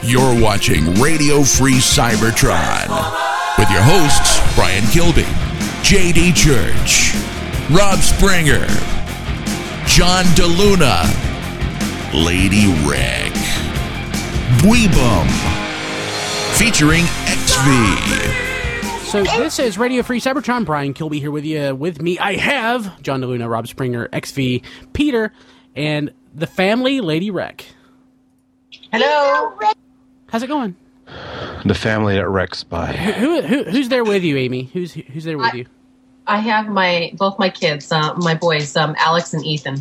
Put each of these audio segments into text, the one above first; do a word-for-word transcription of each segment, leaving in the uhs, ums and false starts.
You're watching Radio Free Cybertron with your hosts, Brian Kilby, J D Church, Rob Springer, John DeLuna, Lady Rick, Dweebum, featuring X V. So this is Radio Free Cybertron. Brian Kilby here with you. With me, I have John DeLuna, Rob Springer, X V, Peter, and the family, Lady Rick. Hello. How's it going? The family that wrecks by. Who, who who's there with you, Amy? Who's who's there with I, you? I have my both my kids, uh, my boys, um, Alex and Ethan.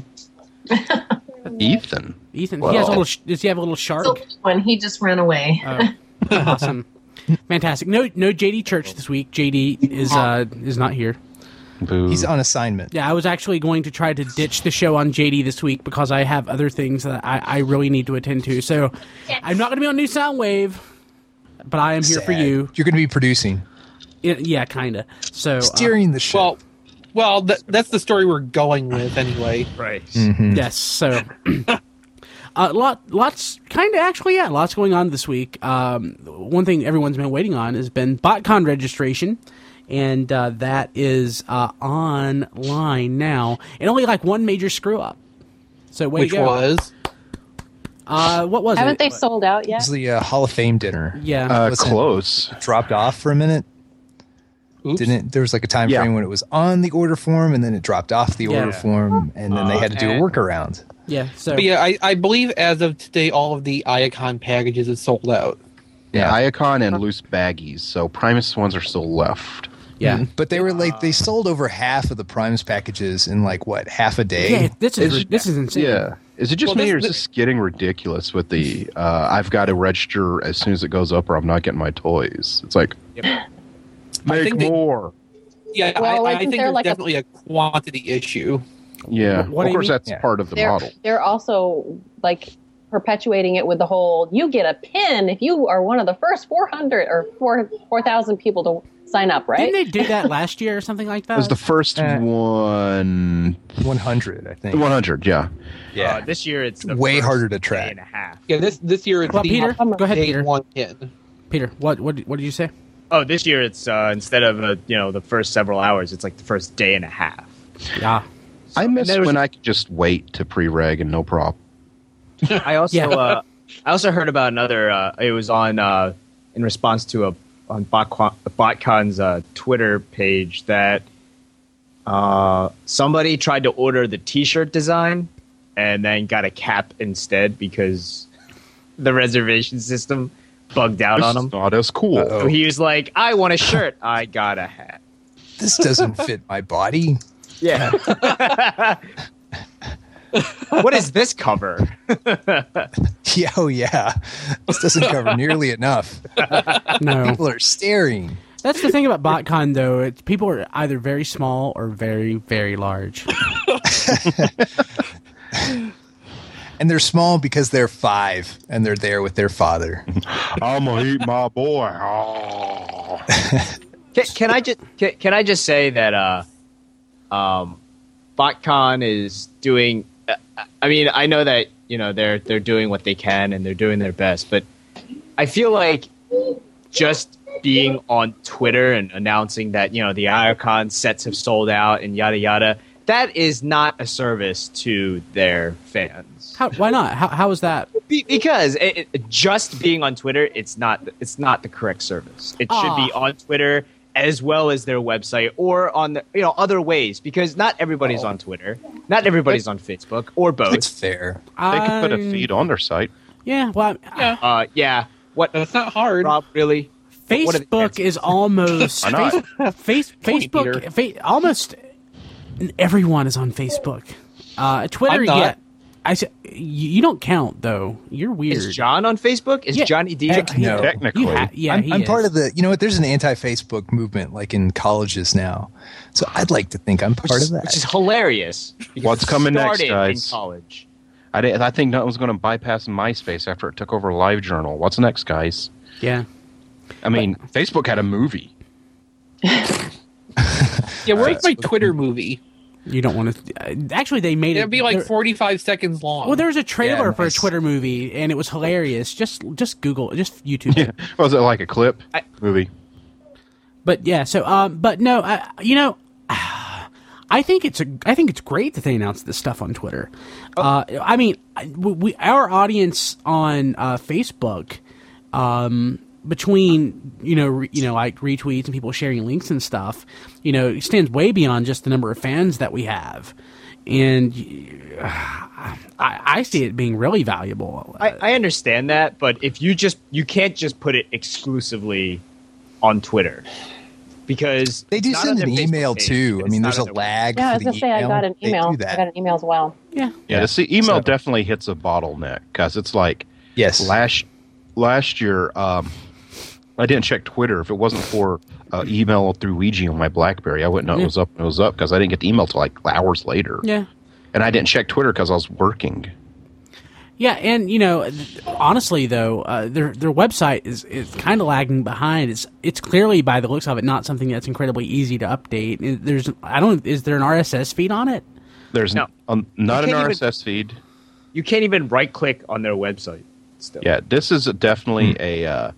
Ethan. Ethan. Well, he has a little. Does he have a little shark? When he just ran away. Oh, awesome, fantastic. No, no J D Church this week. J D is uh is not here. Boo. He's on assignment. Yeah, I was actually going to try to ditch the show on J D this week because I have other things that I, I really need to attend to. So I'm not going to be on New Soundwave, but I am here Sad. for you. You're going to be producing, It, yeah, kind of. So steering the show. Well, well, th- that's the story we're going with anyway. Right. Mm-hmm. Yes. So, uh, lot, lots, kind of actually, yeah, lots going on this week. Um, one thing everyone's been waiting on has been BotCon registration, and uh, that is uh, online now, and only like one major screw up. So, way Which to go. was Uh, what was Haven't it? they sold out yet? This is the uh, Hall of Fame dinner. Yeah. Uh, Listen. close. Dropped off for a minute. Oops. Didn't there was like a time Yeah. frame when it was on the order form and then it dropped off the Yeah. order form and then they had to do a and- workaround. yeah. So, But yeah, I, I believe as of today, all of the Iacon packages is sold out. Yeah, Iacon and loose baggies. So Primus ones are still left. yeah. But they were like they sold over half of the Primes packages in like what, half a day? Yeah, this is Is- this is insane. Yeah. Is it just Well, me, this- or is this getting ridiculous with the, uh, I've got to register as soon as it goes up or I'm not getting my toys? It's like, I make think they- more. Yeah, Well, I, I isn't think there there's like a- definitely a... quantity issue. Yeah. What do of you course, mean? that's Yeah. part of the They're model. they're also like perpetuating it with the whole you get a pin if you are one of the first four hundred or four four thousand people to sign up, right? Didn't they do that last year or something like that? It was the first Eh. one. one hundred, I think. The one hundred, yeah. Yeah. Uh, this year it's the Way first harder to day track. and a half. Yeah, this this year it's Well, the Peter, go ahead, day Peter. one pin. Peter, what what what did you say? Oh, this year it's uh, instead of uh, you know the first several hours, it's like the first day and a half. Yeah. I miss there was- when I could just wait to pre-reg and no problem. I also Yeah. uh, I also heard about another. Uh, it was on uh, in response to a on BotCon, BotCon's uh, Twitter page that uh, somebody tried to order the T-shirt design and then got a cap instead because the reservation system bugged out on him. Not as cool. Uh-oh. So he was like, "I want a shirt. I got a hat." This doesn't fit my body. Yeah. What is this cover? Yeah, oh yeah. This doesn't cover nearly enough. No. People are staring. That's the thing about BotCon, though. It's, people are either very small or very, very large. And they're small because they're five and they're there with their father. I'm gonna eat my boy. Oh. Can, can I just can, can I just say that uh, um, BotCon is doing. Uh, I mean, I know that you know they're they're doing what they can and they're doing their best, but I feel like just being on Twitter and announcing that you know the Iacon sets have sold out and yada yada. That is not a service to their fans. How, why not? How, how is that? Be, because it, it, just being on Twitter, it's not it's not the correct service. It should be on Twitter as well as their website or on the, you know other ways. Because not everybody's on Twitter, not everybody's on Facebook or That's both. fair. They could put a Um, feed on their site. Yeah, well, Yeah. Uh, yeah. What? That's not hard. Rob, really? What are the Facebook chances? is almost Why not? face, face, Point, Facebook. Fa- almost everyone is on Facebook. Uh, Twitter, I'm not. yeah. I said you, you don't count though. You're weird. Is John on Facebook? Is Yeah. Johnny D? Heck no. Technically. You ha- yeah, I'm, he I'm is. part of the, you know what, there's an anti-Facebook movement like in colleges now. So I'd like to think I'm Which part is, of that. which is hilarious. because What's it coming next, started guys? In college. I, did, I think nothing was going to bypass MySpace after it took over LiveJournal. What's next, guys? Yeah. I mean, Facebook had a movie. Yeah, where's my Twitter movie? You don't want to. Actually, they made it. It'd be like there- forty-five seconds long. Well, there was a trailer Yeah, for a nice. Twitter movie, and it was hilarious. Just, just Google, just YouTube. it. Yeah. Was it like a clip I- movie? But yeah, so um, but no, I, you know, I think it's a, I think it's great that they announced this stuff on Twitter. Uh, I mean, I- we our audience on uh, Facebook, um, between you know re, you know like retweets and people sharing links and stuff, you know, extends way beyond just the number of fans that we have, and uh, I, I see it being really valuable. I, I understand that, but if you just you can't just put it exclusively on Twitter because They do it's not send on an their Facebook email page, too. and I it's mean, not there's a on their lag. Yeah, I for was the gonna say I email. got an They email. do that. I got an email as well. Yeah, Yeah, the see, email So- definitely hits a bottleneck because it's like Yes. last last year. Um, I didn't check Twitter. If it wasn't for uh, email through Ouija on my BlackBerry, I wouldn't know Yeah. it was up. It was up because I didn't get the email till like hours later. yeah. And I didn't check Twitter because I was working. Yeah, and you know, honestly though, uh, their their website is, is kind of lagging behind. It's it's clearly by the looks of it not something that's incredibly easy to update. It- There's I don't is there an R S S feed on it? There's No. um, not an can't even- R S S feed. You can't even right click on their website. Still. Yeah, this is a, definitely a uh,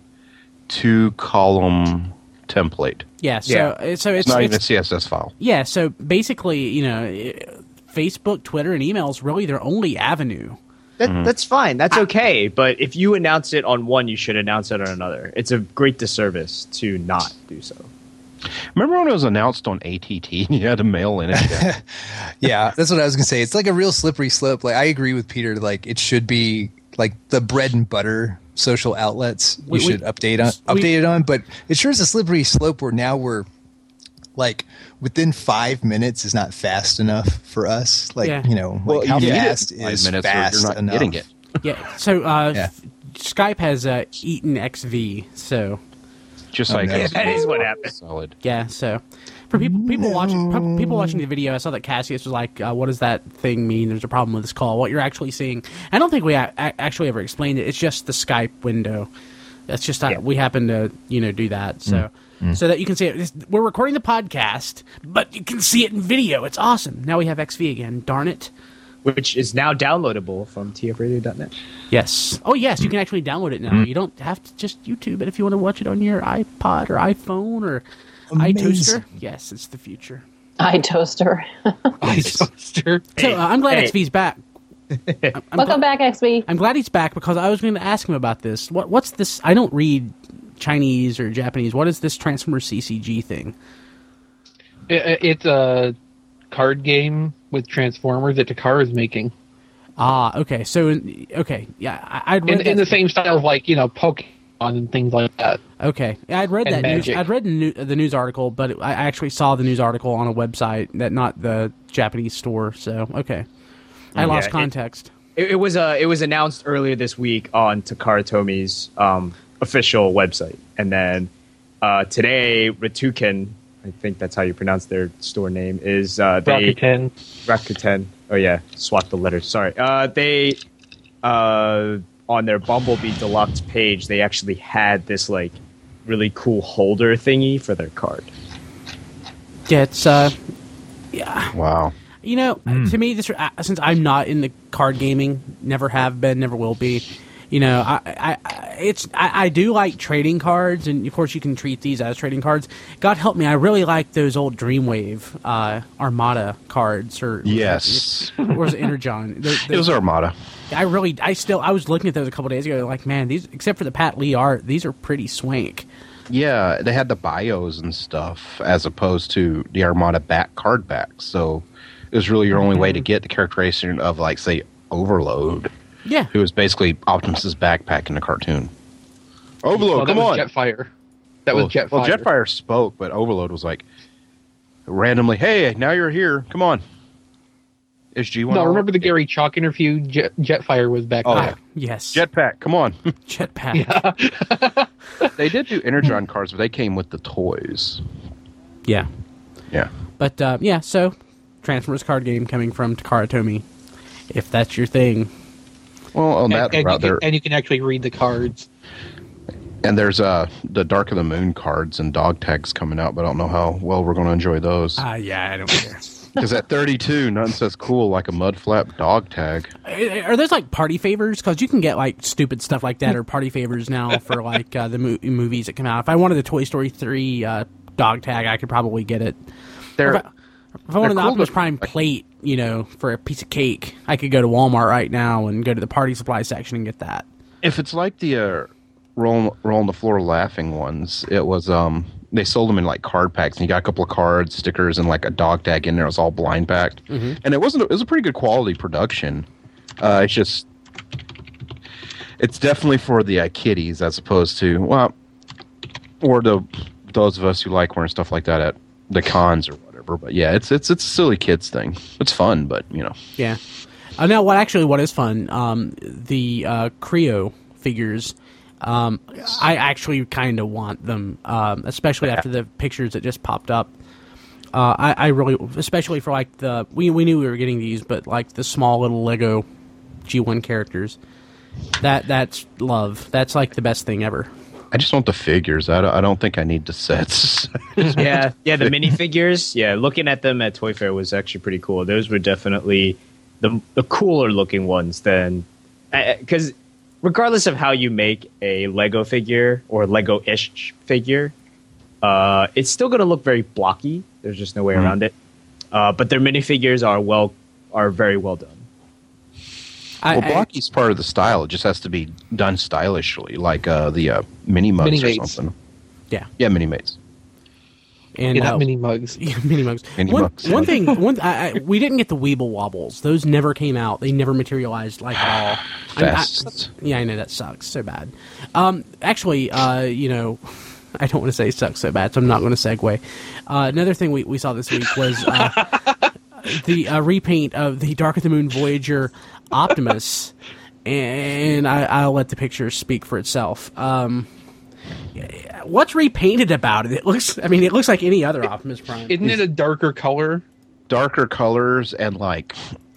two column template. Yeah, so Yeah. uh, so it's, It's not even a it's C S S file. yeah. So basically, you know, eh, Facebook, Twitter, and email is really their only avenue. That, That's fine. That's okay. But if you announce it on one, you should announce it on another. It's a great disservice to not do so. Remember when it was announced on A T T and you had to mail in it? Yeah, that's what I was gonna say. It's like a real slippery slope. Like I agree with Peter. Like it should be like the bread and butter social outlets. You We- we- should update on we- update it on. But it sure is a slippery slope where now we're like within five minutes is not fast enough for us. Like Yeah. you know, Well, like how you need it fast in five is minutes or fast you're not enough? getting it. Yeah. So uh, Yeah. f- Skype has uh, Eaton X V. So Just Oh, like no. a Yeah, that is what happened. Solid. yeah. So for people people watching people watching the video, I saw that Cassius was like, uh, "What does that thing mean? There's a problem with this call." What you're actually seeing, I don't think we a- a- actually ever explained it. It's just the Skype window. That's just uh, Yeah. we happen to you know do that. So. So that you can see it. This- We're recording the podcast, but you can see it in video. It's awesome. Now we have X V again. Darn it. Which is now downloadable from T F radio dot net. Yes. Oh, yes. You can actually download it now. You don't have to just YouTube it if you want to watch it on your iPod or iPhone or Amazing. iToaster. Yes, it's the future. iToaster. iToaster. So uh, I'm glad hey. X V's back. I'm, I'm Welcome gla- back, X B. I'm glad he's back because I was going to ask him about this. What What's this? I don't read Chinese or Japanese. What is this Transformers C C G thing? It, it's a card game with Transformers that Takara is making. Ah, okay. So, in, okay. Yeah, I, I'd read In, in that- the same style of like, you know, Pokemon and things like that. Okay, yeah, I'd read And that news. Magic. I'd read the, new, the news article, but it, I actually saw the news article on a website that not the Japanese store. So okay, I lost it- context. It, it was uh, it was announced earlier this week on Takara Tomi's um, official website, and then uh, today Ratuken, I think that's how you pronounce their store name, is uh, they Rakuten. Rakuten. Oh yeah, swap the letters. Sorry. Uh, they uh, on their Bumblebee Deluxe page, they actually had this like really cool holder thingy for their card. Yeah, it's uh, yeah. Wow. You know, to me, this uh, since I'm not in the card gaming, never have been, never will be. You know, I, I, I it's I, I do like trading cards, and of course you can treat these as trading cards. God help me, I really like those old Dreamwave uh, Armada cards, or Yes. or was it Energon? Those- It was Armada. I really, I still, I was looking at those a couple days ago. Like, man, these, except for the Pat Lee art, these are pretty swank. Yeah, they had the bios and stuff as opposed to the Armada back card backs. So it was really your only way to get the characterization of, like, say, Overload, Yeah, who was basically Optimus's backpack in the cartoon. Overload, Well, that come was on! Jetfire. That well, was Jetfire. Well, Jetfire spoke, but Overload was like randomly, "Hey, now you're here. Come on." Is G one? No, remember the Gary Chalk interview? Jet, Jetfire was back Oh, then. yeah. Ah, yes, Jetpack? Come on. Jetpack. They did do Energon cards, but they came with the toys. Yeah, Yeah. but uh, yeah. So, Transformers card game coming from Takara Tomy, if that's your thing. Well, on that and, and, route you there, can, and you can actually read the cards. and there's uh the Dark of the Moon cards and dog tags coming out, but I don't know how well we're going to enjoy those. Ah, uh, yeah, I don't care. Because at thirty-two, nothing says cool like a mud flap dog tag. Are those like party favors? Because you can get like stupid stuff like that or party favors now for like uh, the mo- movies that come out. If I wanted the Toy Story three uh, dog tag, I could probably get it. They're, if I, if I wanted the cool Optimus to- Prime plate, you know, for a piece of cake, I could go to Walmart right now and go to the party supply section and get that. If it's like the uh, roll roll on the floor laughing ones, it was um they sold them in like card packs, and you got a couple of cards, stickers, and like a dog tag in there. It was all blind packed, mm-hmm. and it wasn't. It was a pretty good quality production. Uh, it's just, it's definitely for the uh, kiddies as opposed to well, or the those of us who like wearing stuff like that at the cons or whatever. But yeah, it's it's it's a silly kids thing. It's fun, but you know. Yeah. Uh, now, what actually what is fun? Um, the uh, Creo figures. Um, I actually kind of want them, um, especially after the pictures that just popped up. Uh, I, I really, especially for like the we we knew we were getting these, but like the small little Lego G one characters. That that's love. That's like the best thing ever. I just want the figures. I don't, I don't think I need the sets. yeah, yeah, the minifigures. Yeah, looking at them at Toy Fair was actually pretty cool. Those were definitely the the cooler looking ones than because regardless of how you make a Lego figure or Lego-ish figure, uh, it's still going to look very blocky. There's just no way mm. around it. Uh, but their minifigures are well are very well done. I, well, blocky's part of the style. It just has to be done stylishly, like uh, the uh, mini mugs mini or mates. something. Yeah, yeah, mini mates. And yeah, uh, not mini mugs. Yeah, mini mugs. Mini one, mugs. one thing, one I, I, we didn't get the Weeble Wobbles. Those never came out. They never materialized like at all. I mean, Fast. I, yeah, I know that sucks so bad. Um, actually, uh, you know, I don't want to say sucks so bad, so I'm not going to segue. Uh, another thing we, we saw this week was uh, the uh, repaint of the Dark of the Moon Voyager Optimus, and I, I'll let the picture speak for itself. Um, what's repainted about it? It looks, I mean, it looks like any other Optimus Prime. Isn't it a darker color? Darker colors and like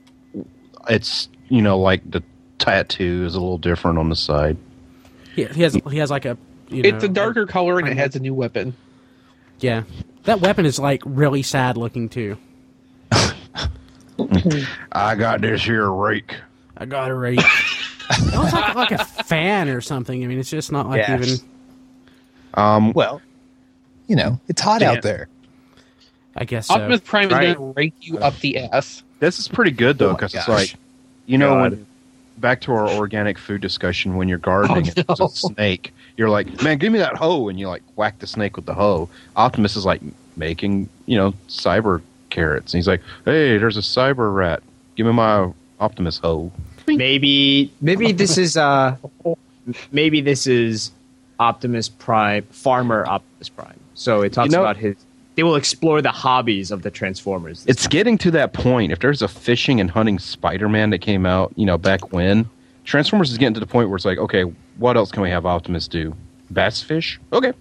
it's you know like the tattoo is a little different on the side. He, he has he has like a you know, it's a darker color and it has a new weapon. Yeah, that weapon is like really sad looking too. I got this here rake. I got a rake. It looks like like a fan or something. I mean, it's just not like Yeah. even. Um, Well, you know, it's hot Yeah. out there. I guess so. Optimus Prime is Right. going to rake you up the ass. this is pretty good though Oh my because it's gosh. like you know God. when back to our organic food discussion when you're gardening Oh, and there's no. a snake, you're like, man, give me that hoe, and you like whack the snake with the hoe. Optimus is like making you know cyber carrots, and he's like, hey, there's a cyber rat. Give me my Optimus hoe. Maybe maybe this is uh maybe this is Optimus Prime, Farmer Optimus Prime. So it talks You know- about his. They will explore the hobbies of the Transformers. It's getting to that point. If there's a fishing and hunting Spider-Man that came out, you know, back when, Transformers is getting to the point where it's like, okay, what else can we have Optimus do? Bass fish? Okay.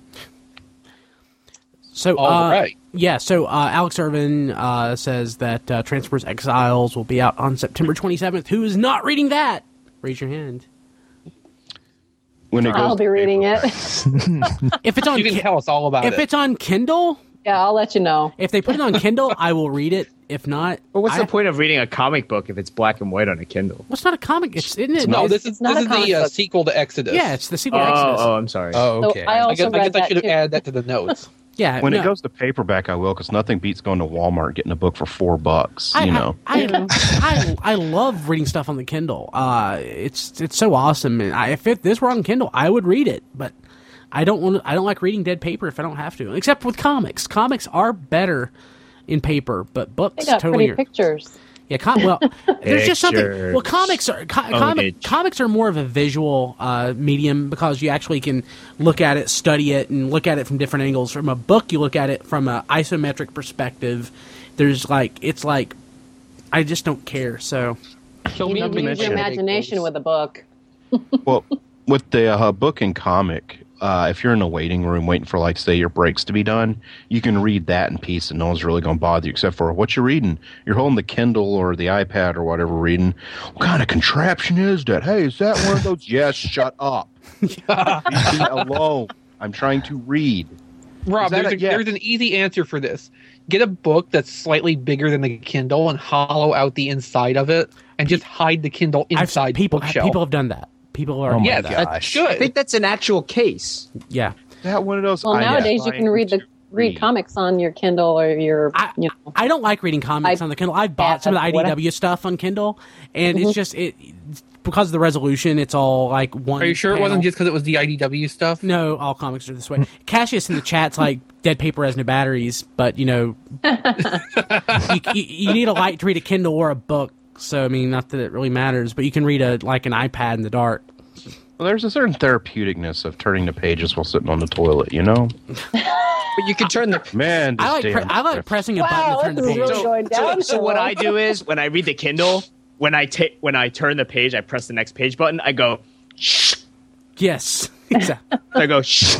So, All uh, right. yeah. So uh, Alex Irvin uh, says that uh, Transformers Exiles will be out on September twenty-seventh. Who is not reading that? Raise your hand. When it goes I'll be to reading it. If it's on, You can Ki- tell us all about if it. it's on Kindle, Yeah, I'll let you know. if they put it on Kindle, I will read it. If not, But what's I- the point of reading a comic book if it's black and white on a Kindle? What's not a comic? It's isn't it? no, it's- this is not this a is comic the uh, book. sequel to Exodus. yeah, it's the sequel Oh, to Exodus. oh, I'm sorry. Oh, So okay. I I also guess, I, read guess I that should have too. added that to the notes. Yeah, When no. it goes to paperback, I will, because nothing beats going to Walmart and getting a book for four bucks. I, you know, I, I, I, I love reading stuff on the Kindle. Uh, it's it's so awesome. And I, if it, this were on Kindle, I would read it. But I don't want. I don't like reading dead paper if I don't have to. Except with comics. Comics are better in paper, but They books got totally. pretty pictures. Yeah, com- well, there's just something. Pictures. Well, comics are co- comic, Image. comics are more of a visual uh, medium because you actually can look at it, study it, and look at it from different angles. From a book, you look at it from an isometric perspective. There's like it's like I just don't care. So Kill You me need not to use mention your it. imagination with a book. well, with the uh, book and comic, uh, if you're in a waiting room waiting for, like, say, your breaks to be done, you can read that in peace and no one's really going to bother you except for what you're reading. You're holding the Kindle or the iPad or whatever reading. What kind of contraption is that? Hey, is that one of those? Yes, shut up. Leave me alone. I'm trying to read. Rob, that there's, a a, yes? there's an easy answer for this. Get a book that's slightly bigger than the Kindle and hollow out the inside of it, and just hide the Kindle I've inside people the bookshelf. people have done that. People are Oh my yeah, gosh. that's good. I think that's an actual case. yeah. That one of those. Well, I nowadays you find can read the to read comics on your Kindle or your, I, you know. I don't like reading comics I- on the Kindle. I've bought some of the I D W stuff on Kindle, and Mm-hmm. it's just it because of the resolution. It's all like one. Are you sure it panel. wasn't just because it was the I D W stuff? No, all comics are this way. Cassius in the chat's like dead paper has no batteries, but you know, you, you, you need a light to read a Kindle or a book. So I mean, not that it really matters, but you can read a like an iPad in the dark. Well, there's a certain therapeuticness of turning the pages while sitting on the toilet. You know, But you can turn the. man. I this like pre- damn I like drift. pressing a Wow, button to this turn the is page. really going So, down. so what I do is when I read the Kindle, when I take when I turn the page, I press the next page button. I go, shh. Yes, exactly. I go, shh.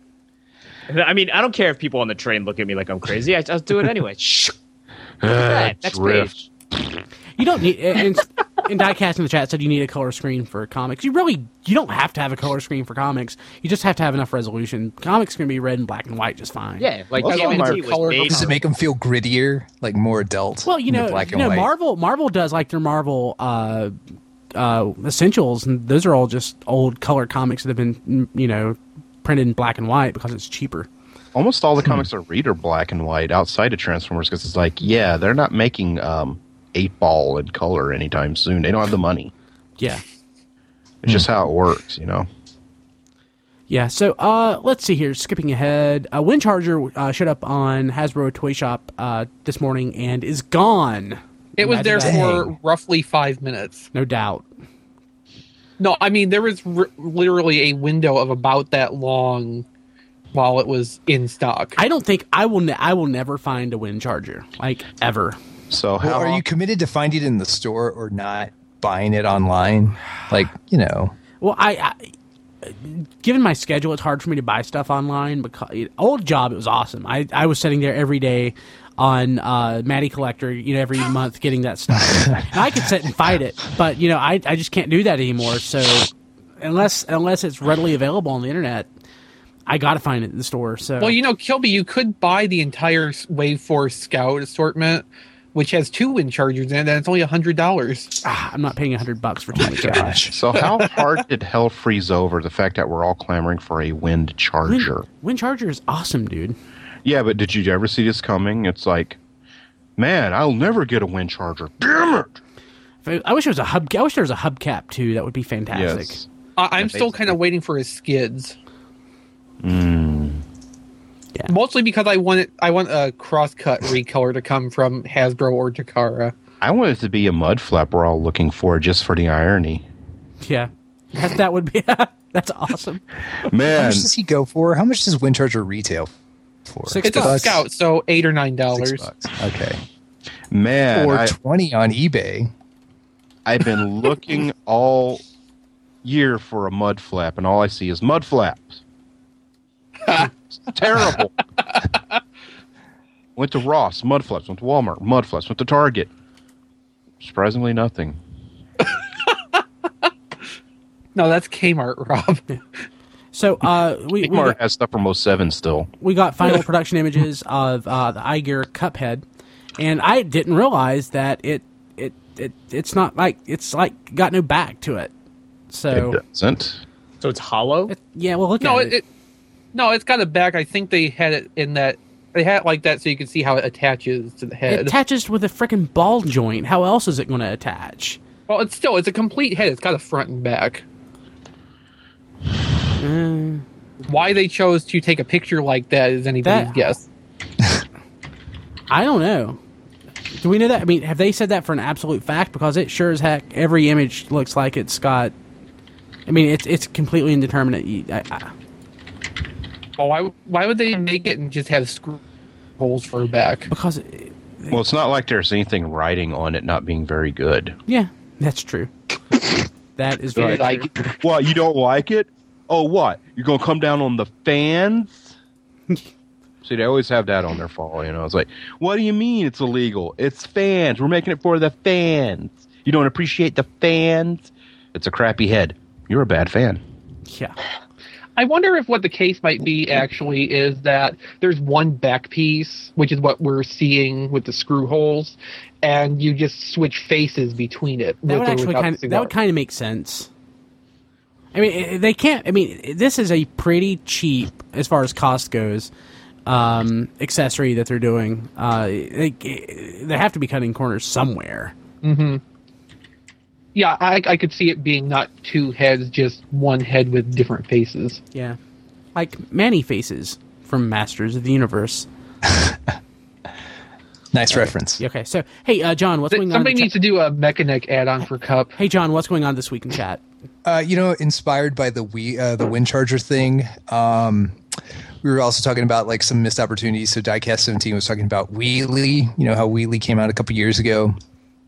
I mean, I don't care if people on the train look at me like I'm crazy. I just do it anyway. Shh. Ah, Next drift. page. You don't need. And, and Diecast in the chat said you need a color screen for comics. You really you don't have to have a color screen for comics. You just have to have enough resolution. Comics can be red and black and white just fine. Yeah, like Most T of them M N are T was colored made. Does it make them feel grittier, like more adult? Well, you than know, the black you and know, white? Marvel Marvel does like their Marvel uh, uh, Essentials, and those are all just old color comics that have been you know printed in black and white because it's cheaper. Almost all the comics I read are black and white outside of Transformers because it's like, yeah, they're not making um, eight ball in color anytime soon. They don't have the money. Yeah, It's just how it works, you know. yeah. So uh, let's see here. Skipping ahead, uh, Wind Charger uh, showed up on Hasbro Toy Shop uh, this morning and is gone. It was there Imagine that. for Dang. roughly five minutes. No doubt. No, I mean there was r- literally a window of about that long while it was in stock. I don't think I will. Ne- I will never find a Wind Charger like ever. So how Well, are you committed to finding it in the store or not buying it online? Like, you know. Well, I, I given my schedule, it's hard for me to buy stuff online because old job it was awesome. I, I was sitting there every day on uh, Matty Collector, you know, every month getting that stuff. And I could sit and fight it, but you know, I I just can't do that anymore. So unless unless it's readily available on the internet, I got to find it in the store. So Well, you know, Kilby, you could buy the entire Wave Force Scout assortment, which has two wind chargers in it, and it's only a hundred dollars. ah, I'm not paying a hundred bucks for two Wind Chargers. Gosh. So how hard did hell freeze over the fact that we're all clamoring for a wind charger? Wind, Wind Charger is awesome, dude. Yeah, but did you ever see this coming? It's like, man, I'll never get a wind charger. Damn it! If I I wish there was a hub. I wish there was a hubcap too. That would be fantastic. Yes. I- I'm Yeah, still kind of basically. waiting for his skids. Mm. Yeah. Mostly because I want it. I want a crosscut recolor to come from Hasbro or Takara. I want it to be a mud flap we're all looking for just for the irony. Yeah, that, that would be. That's awesome. How Man, much does he go for? How much does Wind Charger retail for? Six It's a bucks. Scout, so eight or nine Six dollars. bucks. Okay. man, Or I, twenty on eBay. I've been looking all year for a mud flap, and all I see is mud flaps. It's terrible. Went to Ross, mud flaps. Went to Walmart, mud flaps. Went to Target. Surprisingly, nothing. No, that's Kmart, Rob. So uh, we we Kmart got, has stuff from oh seven still. we got final production images of uh, the iGear Cuphead, and I didn't realize that it it, it it's not like it's like got no back to it. So It doesn't. So it's hollow. it- yeah, well look No, at it, it. it no, it's got a back. I think they had it in that. They had it like that so you can see how it attaches to the It head. attaches with a freaking ball joint. How else is it going to attach? well, it's still it's a complete head. It's got a front and back. Uh, Why they chose to take a picture like that is anybody's That- guess. I don't know. Do we know that? I mean, have they said that for an absolute fact? Because it sure as heck, every image looks like it's got. I mean, it's it's completely indeterminate. You- I, I, Well, why why would they make it and just have screw holes for a back? because, it, Well, it's not like there's anything writing on it not being very good. yeah, that's true. That is very Like- true. What, you don't like it? Oh, what? You're going to come down on the fans? See, they always have that on their fall, you know. It's like, what do you mean it's illegal? It's fans. We're making it for the fans. You don't appreciate the fans? It's a crappy head. You're a bad fan. Yeah. I wonder if what the case might be actually is that there's one back piece, which is what we're seeing with the screw holes, and you just switch faces between it. That would actually kind of, that would kind of make sense. I mean, they can't. I mean, this is a pretty cheap, as far as cost goes, um, accessory that they're doing. Uh, they they have to be cutting corners somewhere. Mm-hmm. Yeah, I, I could see it being not two heads, just one head with different faces. Yeah, like Manny faces from Masters of the Universe. Nice okay. reference. Okay, so hey, uh, John, what's going Somebody on? Somebody needs to do a Mechanic add-on for Cup. Hey, John, what's going on this week in chat? Uh, you know, inspired by the Wii, uh, the Wind Charger thing. Um, we were also talking about like some missed opportunities. So Diecast seventeen was talking about Wheelie. You know how Wheelie came out a couple years ago.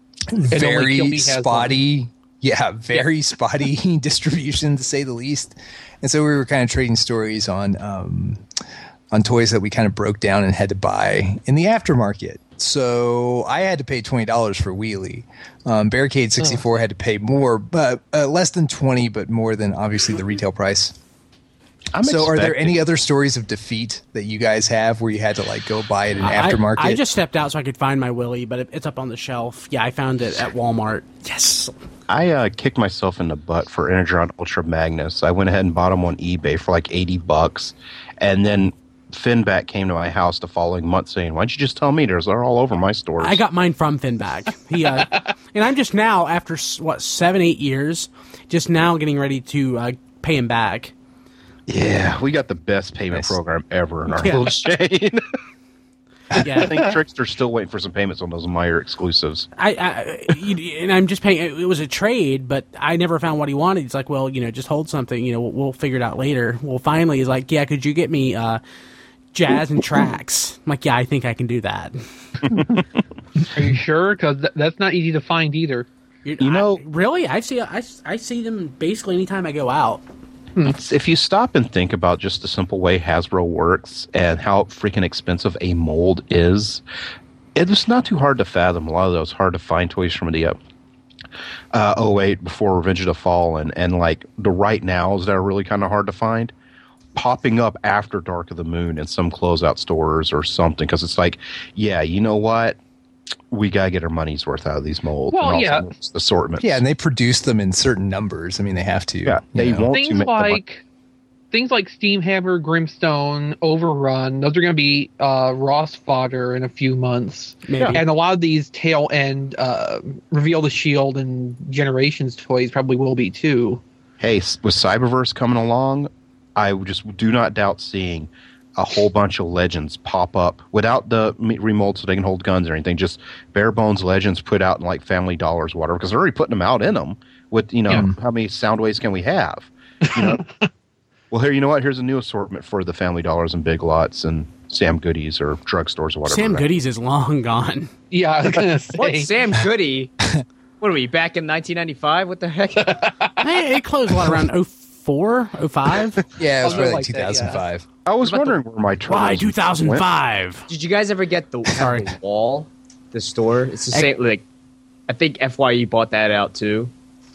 Very spotty. Yeah, very yeah. spotty distribution to say the least. And so we were kind of trading stories on um, on toys that we kind of broke down and had to buy in the aftermarket. So I had to pay twenty dollars for Wheelie. Um, Barricade sixty-four oh. had to pay more, but uh, less than twenty, but more than obviously the retail price. I'm so expecting. Are there any other stories of defeat that you guys have where you had to like go buy it in aftermarket? I, I just stepped out so I could find my Willie, but it, it's up on the shelf. Yeah, I found it at Walmart. Yes. I uh, kicked myself in the butt for Energon Ultra Magnus. I went ahead and bought them on eBay for like eighty bucks. And then Finback came to my house the following month saying, why don't you just tell me? They're all over my stores. I got mine from Finback. He, uh, and I'm just now, after, what, seven, eight years, just now getting ready to uh, pay him back. Yeah, we got the best payment nice. program ever in our yeah. little chain. Yeah. I think Trickster's still waiting for some payments on those Meyer exclusives. I, I you, and I'm just paying. It was a trade, but I never found what he wanted. He's like, well, you know, just hold something. You know, we'll, we'll figure it out later. Well, finally, he's like, yeah, could you get me uh, Jazz and Tracks? I'm like, yeah, I think I can do that. Are you sure? Because th- that's not easy to find either. You, you know, I, really, I see. I, I see them basically anytime I go out. It's, if you stop and think about just the simple way Hasbro works and how freaking expensive a mold is, it's not too hard to fathom. A lot of those hard to find toys from the uh, uh, oh eight before Revenge of the Fallen and like the right nows that are really kind of hard to find popping up after Dark of the Moon in some closeout stores or something because it's like, yeah, you know what? We gotta get our money's worth out of these molds. Well, and yeah, assortments. Yeah, and they produce them in certain numbers. I mean, they have to. Yeah, they know. want things to make like things like Steamhammer, Grimstone, Overrun. Those are going to be uh, Ross fodder in a few months. Maybe. And a lot of these tail end uh, Reveal the Shield and Generations toys probably will be too. Hey, with Cyberverse coming along, I just do not doubt seeing a whole bunch of Legends pop up without the remold so they can hold guns or anything. Just bare bones Legends put out in like Family Dollars, whatever, because they're already putting them out in them. With you know, yeah. how many Soundwaves can we have? You know. Well, here, you know what? Here's a new assortment for the Family Dollars and Big Lots and Sam Goodies or drugstores or whatever. Sam Goodies is long gone. Yeah, I was gonna say. What Sam Goody? What are we back in nineteen ninety-five? What the heck? Hey, it closed what around oh four, oh five Yeah, it was probably like two thousand five. That, yeah. I was wondering the, where my turtles why two thousand five? Did you guys ever get the, Sorry. the wall, the store? It's the same. Like, I think F Y E bought that out too.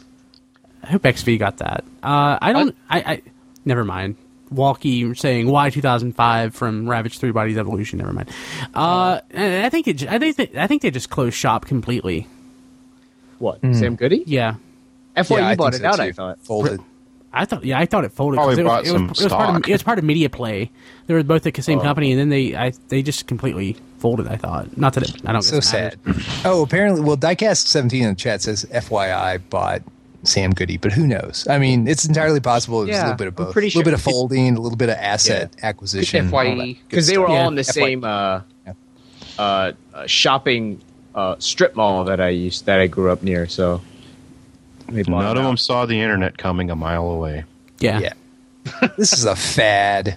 I hope X V got that. Uh, I don't. I. I Never mind. Walkie saying why two thousand five from Ravage Three Bodies Evolution. Never mind. Uh, I think it. I think. They, I think they just closed shop completely. What? Mm. Sam Goody? Yeah. F Y E yeah, bought it so out. Too. I thought Folded. I thought. Yeah, I thought it folded. Probably it was, bought it some was, it was part of. It was part of Media Play. They were both the same oh. company, and then they. I. They just completely folded. I thought. Not that it. I don't. So sad. Oh, apparently. Well, Diecast seventeen in the chat says F Y I bought Sam Goody, but who knows? I mean, it's entirely possible. It was yeah, a little bit of both. A sure. little bit of folding, a little bit of asset yeah. acquisition. F Y E. Because they were yeah. all in the F Y E. Same uh, yeah. uh, uh, shopping uh, strip mall that I used, that I grew up near. So none of them saw the internet coming a mile away. Yeah. Yeah. This is a fad.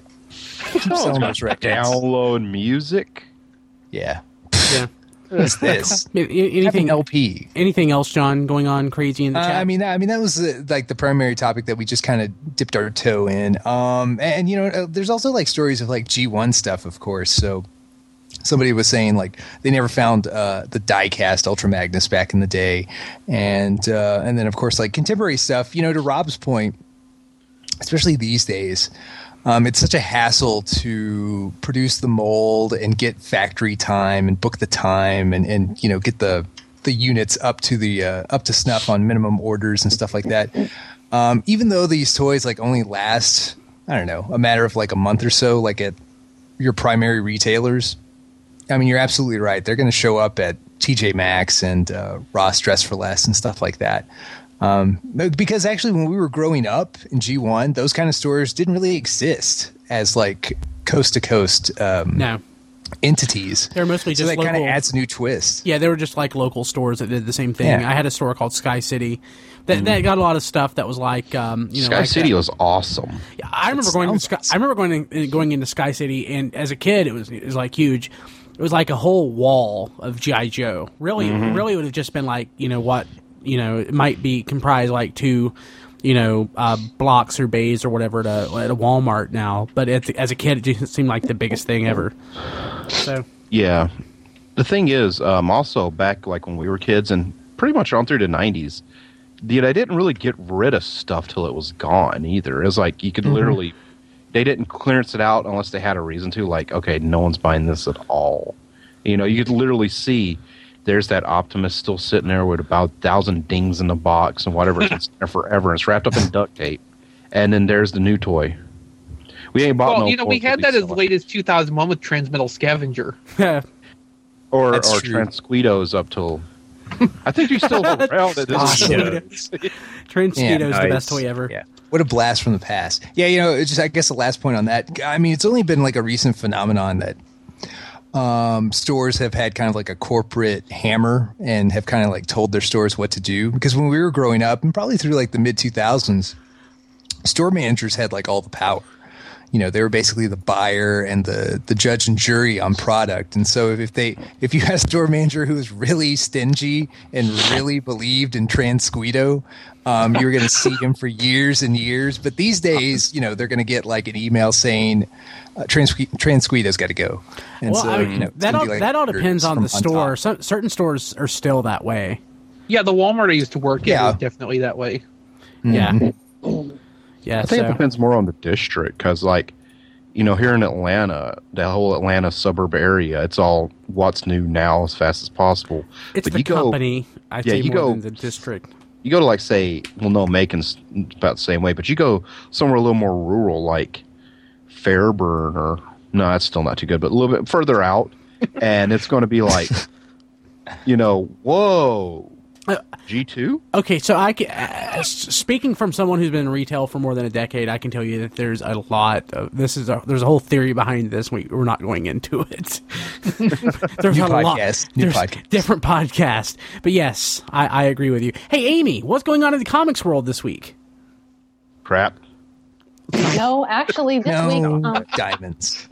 So much download music. Yeah. Yeah. What's this? Anything L P? Anything else, John, going on crazy in the uh, chat? I mean, I mean that was uh, like the primary topic that we just kind of dipped our toe in. Um, and you know, uh, there's also like stories of like G one stuff, of course. So somebody was saying like they never found uh, the Diecast Ultra Magnus back in the day, and uh, and then of course like contemporary stuff. You know, to Rob's point, especially these days. Um, it's such a hassle to produce the mold and get factory time and book the time and, and you know get the the units up to the uh, up to snuff on minimum orders and stuff like that. Um, even though these toys like only last, I don't know, a matter of like a month or so, like at your primary retailers. I mean, you're absolutely right. They're going to show up at T J Maxx and uh, Ross Dress for Less and stuff like that. Um, because actually, when we were growing up in G one, those kind of stores didn't really exist as like coast to coast um, No. entities. They're mostly so just that kind of local- adds a new twist. Yeah, they were just like local stores that did the same thing. Yeah. I had a store called Sky City that, that got a lot of stuff that was like, um, you know, Sky like City that. was awesome. Yeah, I remember going to Sky, I remember going to, going into Sky City, and as a kid, it was it was like huge. It was like a whole wall of G I. Joe. Really, Mm-hmm. really, it would have just been like, you know what, you know, it might be comprised like two, you know, uh, blocks or bays or whatever at a, at a Walmart now. But at the, as a kid, it didn't seem like the biggest thing ever. So Yeah. The thing is, um, also back like when we were kids and pretty much on through the nineties, the, they didn't really get rid of stuff till it was gone either. It was like you could Mm-hmm. literally, they didn't clearance it out unless they had a reason to. Like, okay, no one's buying this at all. You know, you could literally see there's that Optimus still sitting there with about a thousand dings in the box and whatever. It's been sitting there forever. And it's wrapped up in duct tape. And then there's the new toy. We ain't bought Well, no you know, we toys had till that as saw it. late as two thousand one with Transmetal Scavenger. Or, That's or true. Transquitos up till. I think you still hold around at this Awesome. point. Transquito's Yeah, the nice. best toy ever. Yeah. What a blast from the past. Yeah, you know, it's just I guess the last point on that. I mean, it's only been like a recent phenomenon that um, stores have had kind of like a corporate hammer and have kind of like told their stores what to do. Because when we were growing up, and probably through like the mid two thousands, store managers had like all the power. You know, they were basically the buyer and the, the judge and jury on product. And so if they if you had a store manager who was really stingy and really believed in Transquito, um, you were going to see him for years and years. But these days, you know, they're going to get like an email saying uh, Transqui- Transquito's got to go. And Well, so, I mean, you know, it's that gonna all, be like that all depends on from the store. top. Some, certain stores are still that way. Yeah, the Walmart I used to work Yeah. in was definitely that way. Yeah. Yeah. I think so. it depends more on the district because, like, you know, here in Atlanta, the whole Atlanta suburb area, it's all what's new now as fast as possible. It's But the you go- company, I'd yeah, say, you more go- than the district. You go to, like, say, well, no, Macon's about the same way, but you go somewhere a little more rural, like Fairburn or, no, that's still not too good, but a little bit further out, and it's going to be like, you know, whoa, Uh, G two? Okay, so I can, uh, s- speaking from someone who's been in retail for more than a decade, I can tell you that there's a lot of this is a, there's a whole theory behind this. We, we're not going into it. There's New a lot. podcast, new There's podcast. different podcast, but yes, I, I agree with you. Hey, Amy, what's going on in the comics world this week? Crap. No, actually, this No week, um, diamonds.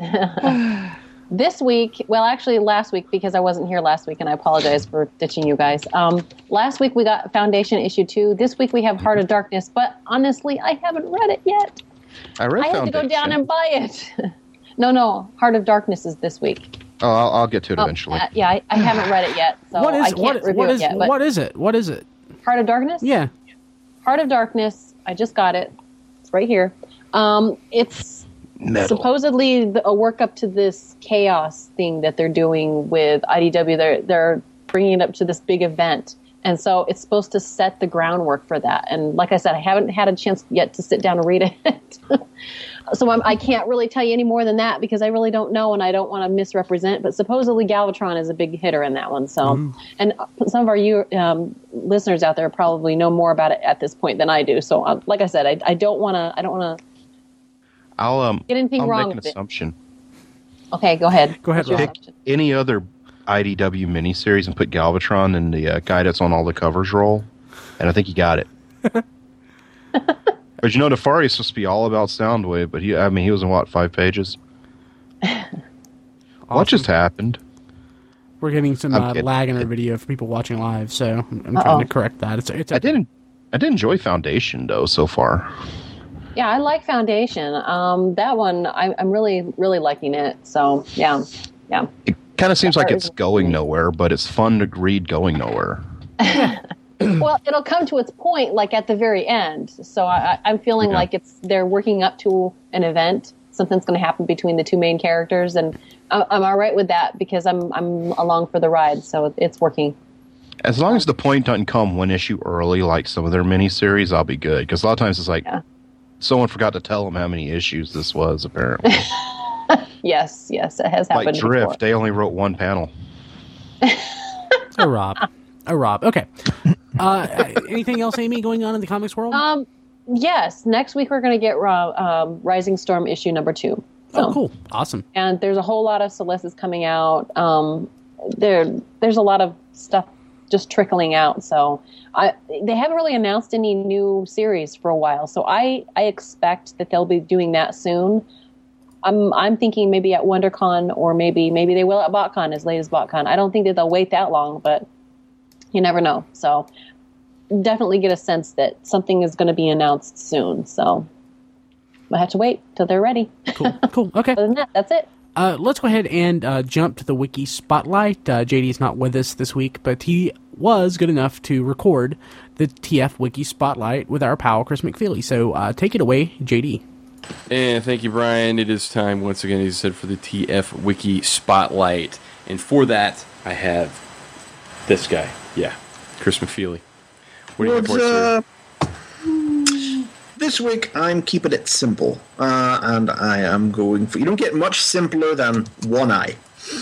this week, well, actually last week, because I wasn't here last week, and I apologize for ditching you guys. Um, last week we got Foundation issue two. This week we have Heart of Darkness, but honestly, I haven't read it yet. I read I had to go Foundation. down and buy it. no, no, Heart of Darkness is this week. Oh, I'll, I'll get to it Oh, eventually. uh, yeah, I, I haven't read it yet, so what I is can't what review what it is yet. But what is it? What is it? Heart of Darkness? Yeah. Heart of Darkness. I just got it. It's right here. Um, it's Metal. supposedly the, a workup to this chaos thing that they're doing with I D W. They're they're bringing it up to this big event, and so it's supposed to set the groundwork for that. And like I said, I haven't had a chance yet to sit down and read it, so I'm, I can't really tell you any more than that because I really don't know, and I don't want to misrepresent. But supposedly Galvatron is a big hitter in that one. So, and some of our you um, listeners out there probably know more about it at this point than I do. So, uh, like I said, I, I don't want to. I don't want to. I'll um. Get anything I'll wrong make an with it. assumption. Okay, go ahead. Go ahead, What's your Rob. assumption? Any other I D W miniseries and put Galvatron in the uh, guy that's on all the covers role, and I think he got it. But you know, Nefari is supposed to be all about Soundwave, but he—I mean, he was in what five pages? What just happened? We're getting some I'm uh, kidding. lag in our video for people watching live, so I'm, I'm Uh-oh. trying to correct that. It's it's I didn't. I did enjoy Foundation though so far. Yeah, I like Foundation. Um, that one, I, I'm really, really liking it. So, yeah, yeah. It kind of seems That like part it's is- going nowhere, but it's fun to read going nowhere. It Well, it'll come to its point, like at the very end. So I, I'm feeling Yeah. like it's they're working up to an event. Something's going to happen between the two main characters, and I'm, I'm all right with that because I'm I'm along for the ride. So it's working. As long as the point doesn't come one issue early, like some of their miniseries, I'll be good. Because a lot of times it's like Yeah. someone forgot to tell them how many issues this was. Apparently, Yes, yes, it has happened like Drift, before. they only wrote one panel. Oh, Rob. Oh, Rob. Okay. Uh, anything else, Amy, going on in the comics world? Um, yes, next week we're going to get uh, um, Rising Storm issue number two. So, oh, cool. Awesome. And there's a whole lot of Celestis coming out. Um, there, there's a lot of stuff just trickling out. So I, they haven't really announced any new series for a while. So I, I expect that they'll be doing that soon. I'm, I'm thinking maybe at WonderCon or maybe, maybe they will at BotCon, as late as BotCon. I don't think that they'll wait that long, but you never know. So definitely get a sense that something is going to be announced soon. So I have to wait till they're ready. Cool. Cool. Okay. Other than that, that's it. Uh, let's go ahead and uh, jump to the Wiki Spotlight. Uh, J D is not with us this week, but he was good enough to record the T F Wiki Spotlight with our pal Chris McFeely. So uh, take it away, J D. And thank you, Brian. It is time once again, as you said, for the T F Wiki Spotlight. And for that, I have this guy. Yeah, Chris McFeely. What do you have for us, sir? uh, This week, I'm keeping it simple. Uh, and I am going for... You don't get much simpler than One Eye.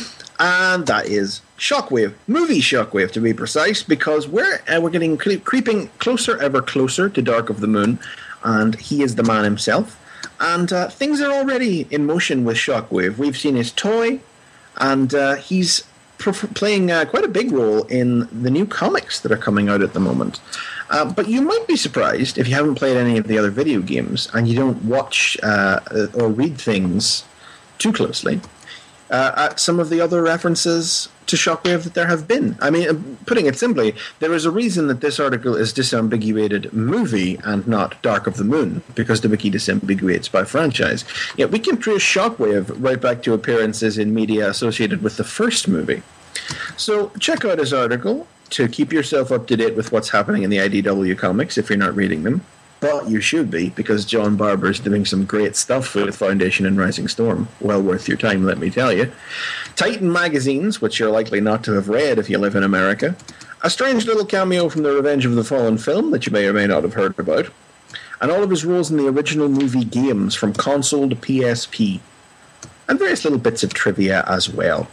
And that is Shockwave. Movie Shockwave, to be precise, because we're, uh, we're getting cre- creeping closer, ever closer to Dark of the Moon. And he is the man himself. And uh, things are already in motion with Shockwave. We've seen his toy, and uh, he's pr- playing uh, quite a big role in the new comics that are coming out at the moment. Uh, but you might be surprised if you haven't played any of the other video games and you don't watch uh, or read things too closely uh, at some of the other references to Shockwave that there have been. I mean, putting it simply, there is a reason that this article is disambiguated movie and not Dark of the Moon, because the wiki disambiguates by franchise. Yet we can trace Shockwave right back to appearances in media associated with the first movie. So check out his article to keep yourself up to date with what's happening in the I D W comics if you're not reading them. But you should be, because John Barber's doing some great stuff with Foundation and Rising Storm. Well worth your time, let me tell you. Titan magazines, which you're likely not to have read if you live in America. A strange little cameo from the Revenge of the Fallen film that you may or may not have heard about. And all of his roles in the original movie games from console to P S P. And various little bits of trivia as well.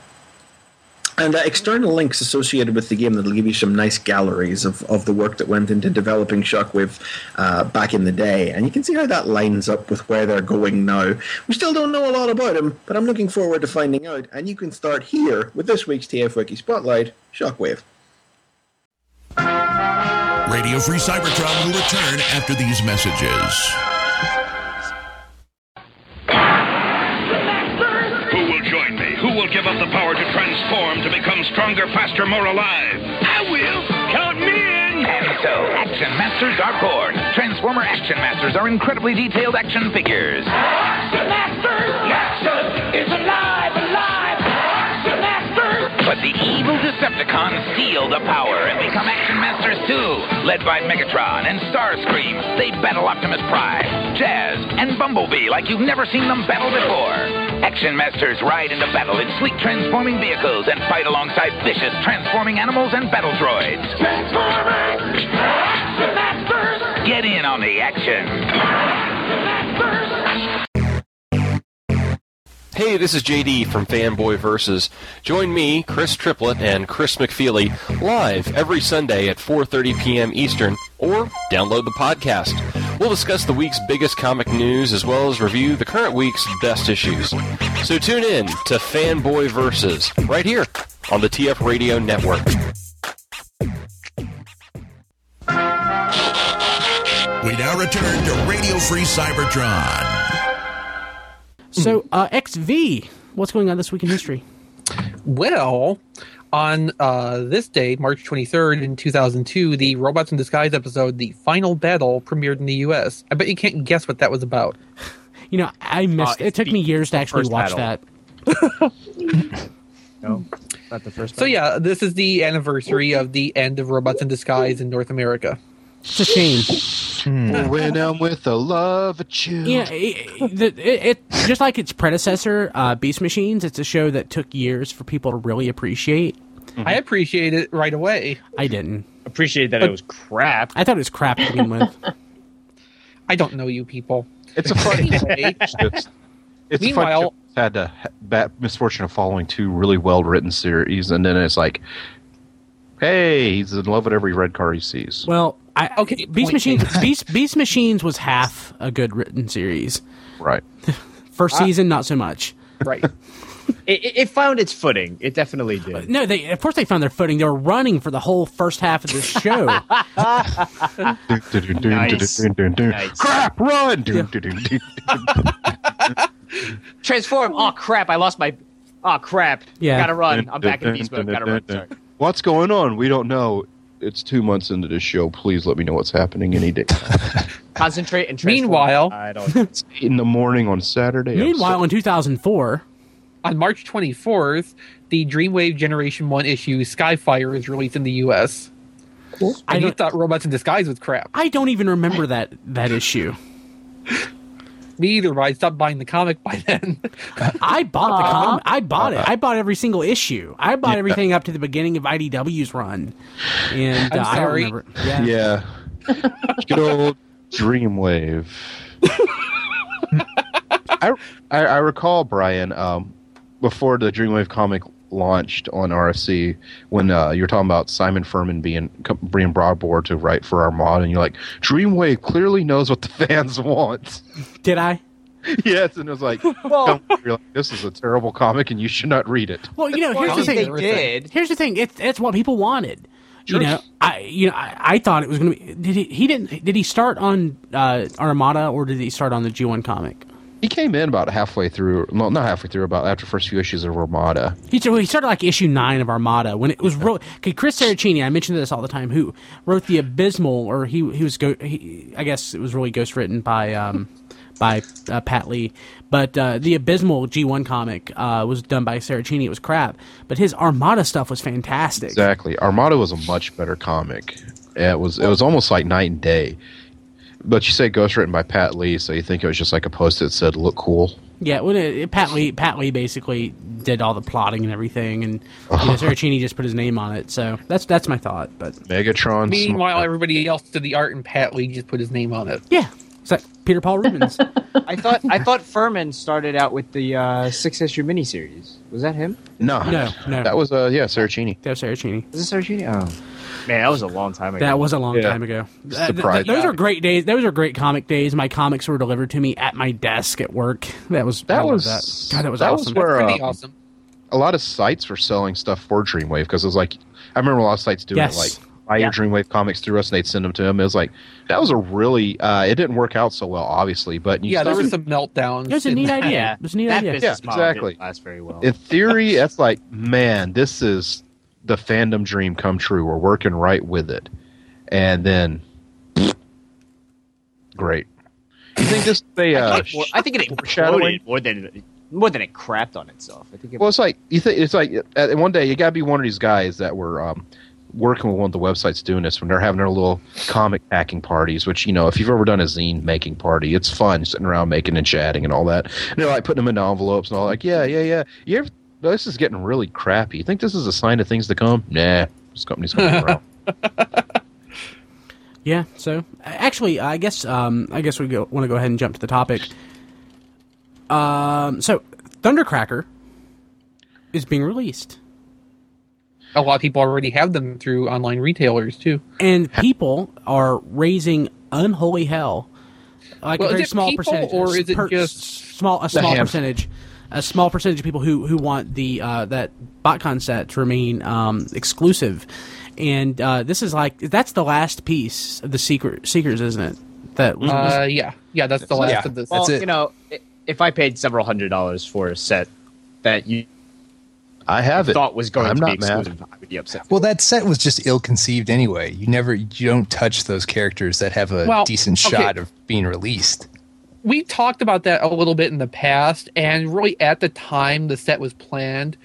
And uh, external links associated with the game that'll give you some nice galleries of, of the work that went into developing Shockwave uh, back in the day. And you can see how that lines up with where they're going now. We still don't know a lot about him, but I'm looking forward to finding out. And you can start here with this week's T F Wiki Spotlight, Shockwave. Radio Free Cybertron will return after these messages. Who will join me? Who will give up the power to transform, to become stronger, faster, more alive? I will! Count me in! And so, Action Masters are born. Transformer Action Masters are incredibly detailed action figures. Action Masters! Action is alive, alive! Action Masters! But the evil Decepticons steal the power and become Action Masters too. Led by Megatron and Starscream, they battle Optimus Prime, Jazz, and Bumblebee like you've never seen them battle before. Action Masters ride into battle in sleek transforming vehicles and fight alongside vicious transforming animals and battle droids. Transforming! Action Masters! Get in on the action. Action Masters! Hey, this is J D from Fanboy Versus. Join me, Chris Triplett, and Chris McFeely live every Sunday at four thirty p.m. Eastern, or download the podcast. We'll discuss the week's biggest comic news as well as review the current week's best issues. So tune in to Fanboy Versus right here on the T F Radio Network. We now return to Radio Free Cybertron. So, uh, X V, what's going on this week in history? Well, on uh, this day, March twenty-third in two thousand two, the Robots in Disguise episode, The Final Battle, premiered in the U S. I bet you can't guess what that was about. You know, I missed Uh, it. It took the- me years to the actually first watch battle. that. No. Not the first. So yeah, this is the anniversary of the end of Robots in Disguise in North America. It's a shame. When I'm with the love of chill. Yeah, it, it, it just like its predecessor, uh, Beast Machines. It's a show that took years for people to really appreciate. I appreciate it right away. I didn't appreciate that it was crap. I thought it was crap to begin with. I don't know you people. It's a fun. it's it's Meanwhile, fun to had the bad misfortune of following two really well written series, and then it's like, hey, he's in love with every red car he sees. Well, I, okay, Beast Machines. Beast Beast Machines was half a good written series. Right. First Uh, season, not so much. Right. It, it found its footing. It definitely did. No, they of course they found their footing. They were running for the whole first half of the show. Nice. Nice. Crap! Run! Transform! Oh crap! I lost my. Oh crap! Yeah. Gotta run. I'm back in beast mode. Gotta run. Sorry. What's going on? We don't know. It's two months into this show. Please let me know what's happening any day. Concentrate and transform. Meanwhile, I don't. It's eight in the morning on Saturday. I'm Meanwhile, so- in two thousand four, on March twenty-fourth, the Dreamwave Generation one issue Skyfire is released in the U S. Cool. I And you don't, thought Robots in Disguise was crap. I don't even remember that that issue. Me either, but I stopped buying the comic by then. I bought the comic. I bought it. I bought every single issue. I bought Yeah. everything up to the beginning of I D W's run. And I'm uh, I don't sorry. remember. Yeah. Yeah. Good old Dreamwave. I, I I recall, Brian, um, before the Dreamwave comic launched on R F C, when uh, you were talking about Simon Furman being being brought aboard to write for Armada, and you're like, Dreamwave clearly knows what the fans want. Did I? Yes, and it was like, don't you're like, this is a terrible comic, and you should not read it. Well, you know, here's the They thing. did. Here's the thing. It's it's what people wanted. You know, I you know I, I thought it was going to be. Did he? He didn't. Did he start on uh, Armada or did he start on the G one comic? He came in about halfway through, well, not halfway through, about after the first few issues of Armada. He, he started like issue nine of Armada when it was wrote. Okay, Chris Saracini, I mentioned this all the time. Who wrote the Abysmal, or he he was go. He, I guess it was really ghost written by um by uh, Pat Lee, but uh, the Abysmal G one comic uh, was done by Saracini. It was crap, but his Armada stuff was fantastic. Exactly, Armada was a much better comic. It was it was almost like night and day. But you say ghost written by Pat Lee, so you think it was just like a post that said "look cool." Yeah, when it, it, Pat Lee Pat Lee basically did all the plotting and everything, and you know, Saracini just put his name on it. So that's that's my thought. But Megatron. Meanwhile, everybody else did the art, and Pat Lee just put his name on it. yeah, it's like Peter Paul Rubens. I thought I thought Furman started out with the uh, six issue miniseries. Was that him? No, No, no. that was uh yeah Saracini. That was Saracini. Was it Saracini? Oh, man, that was a long time ago. That was a long Yeah. time ago. Uh, th- Surprised. th- those are great days. Those are great comic days. My comics were delivered to me at my desk at work. That was I That love was that. God, that was that awesome. was where Pretty uh, awesome. a lot of sites were selling stuff for Dreamwave because it was like I remember a lot of sites doing Yes. it like buy your Dreamwave comics through us and they'd send them to him. It was like that was a really uh, it didn't work out so well, obviously, but you Yeah, there still- were some meltdowns. It was a in neat that. idea. Yeah. It was a neat that idea. business Yeah, model exactly. didn't last very well. in theory, that's like, man, this is the fandom dream come true. We're working right with it. And then, great. You think this is a, I, uh, think it, more- I think it foreshadowing? exploded more than more than it crapped on itself. I think. It, well, it's like, you think it's like, uh, one day you gotta be one of these guys that were um, working with one of the websites doing this when they're having their little comic packing parties, which, you know, if you've ever done a zine making party, it's fun sitting around making and chatting and all that. And they're like putting them in envelopes and all like, yeah, yeah, yeah. You ever, this is getting really crappy. You think this is a sign of things to come? Nah, this company's going to grow. Yeah. So actually, I guess um, I guess we go, want to go ahead and jump to the topic. Um, so Thundercracker is being released, A lot of people already have them through online retailers too. and people are raising unholy hell. Like Well, a is very it small people, percentage, or is it per- just small a the small handful? percentage, a small percentage of people who who want the uh, that BotCon set to remain um, exclusive, and uh, this is like that's the last piece of the secret seekers, isn't it? That was, Uh, yeah, yeah, that's the last of this. Well, you know, i- if I paid several hundred dollars for a set that you I have it. thought was going I'm to be not mad. exclusive, I would be upset. Well, that set was just ill-conceived anyway. You never, you don't touch those characters that have a Well, decent okay. shot of being released. We talked about that a little bit in the past, and really at the time the set was planned,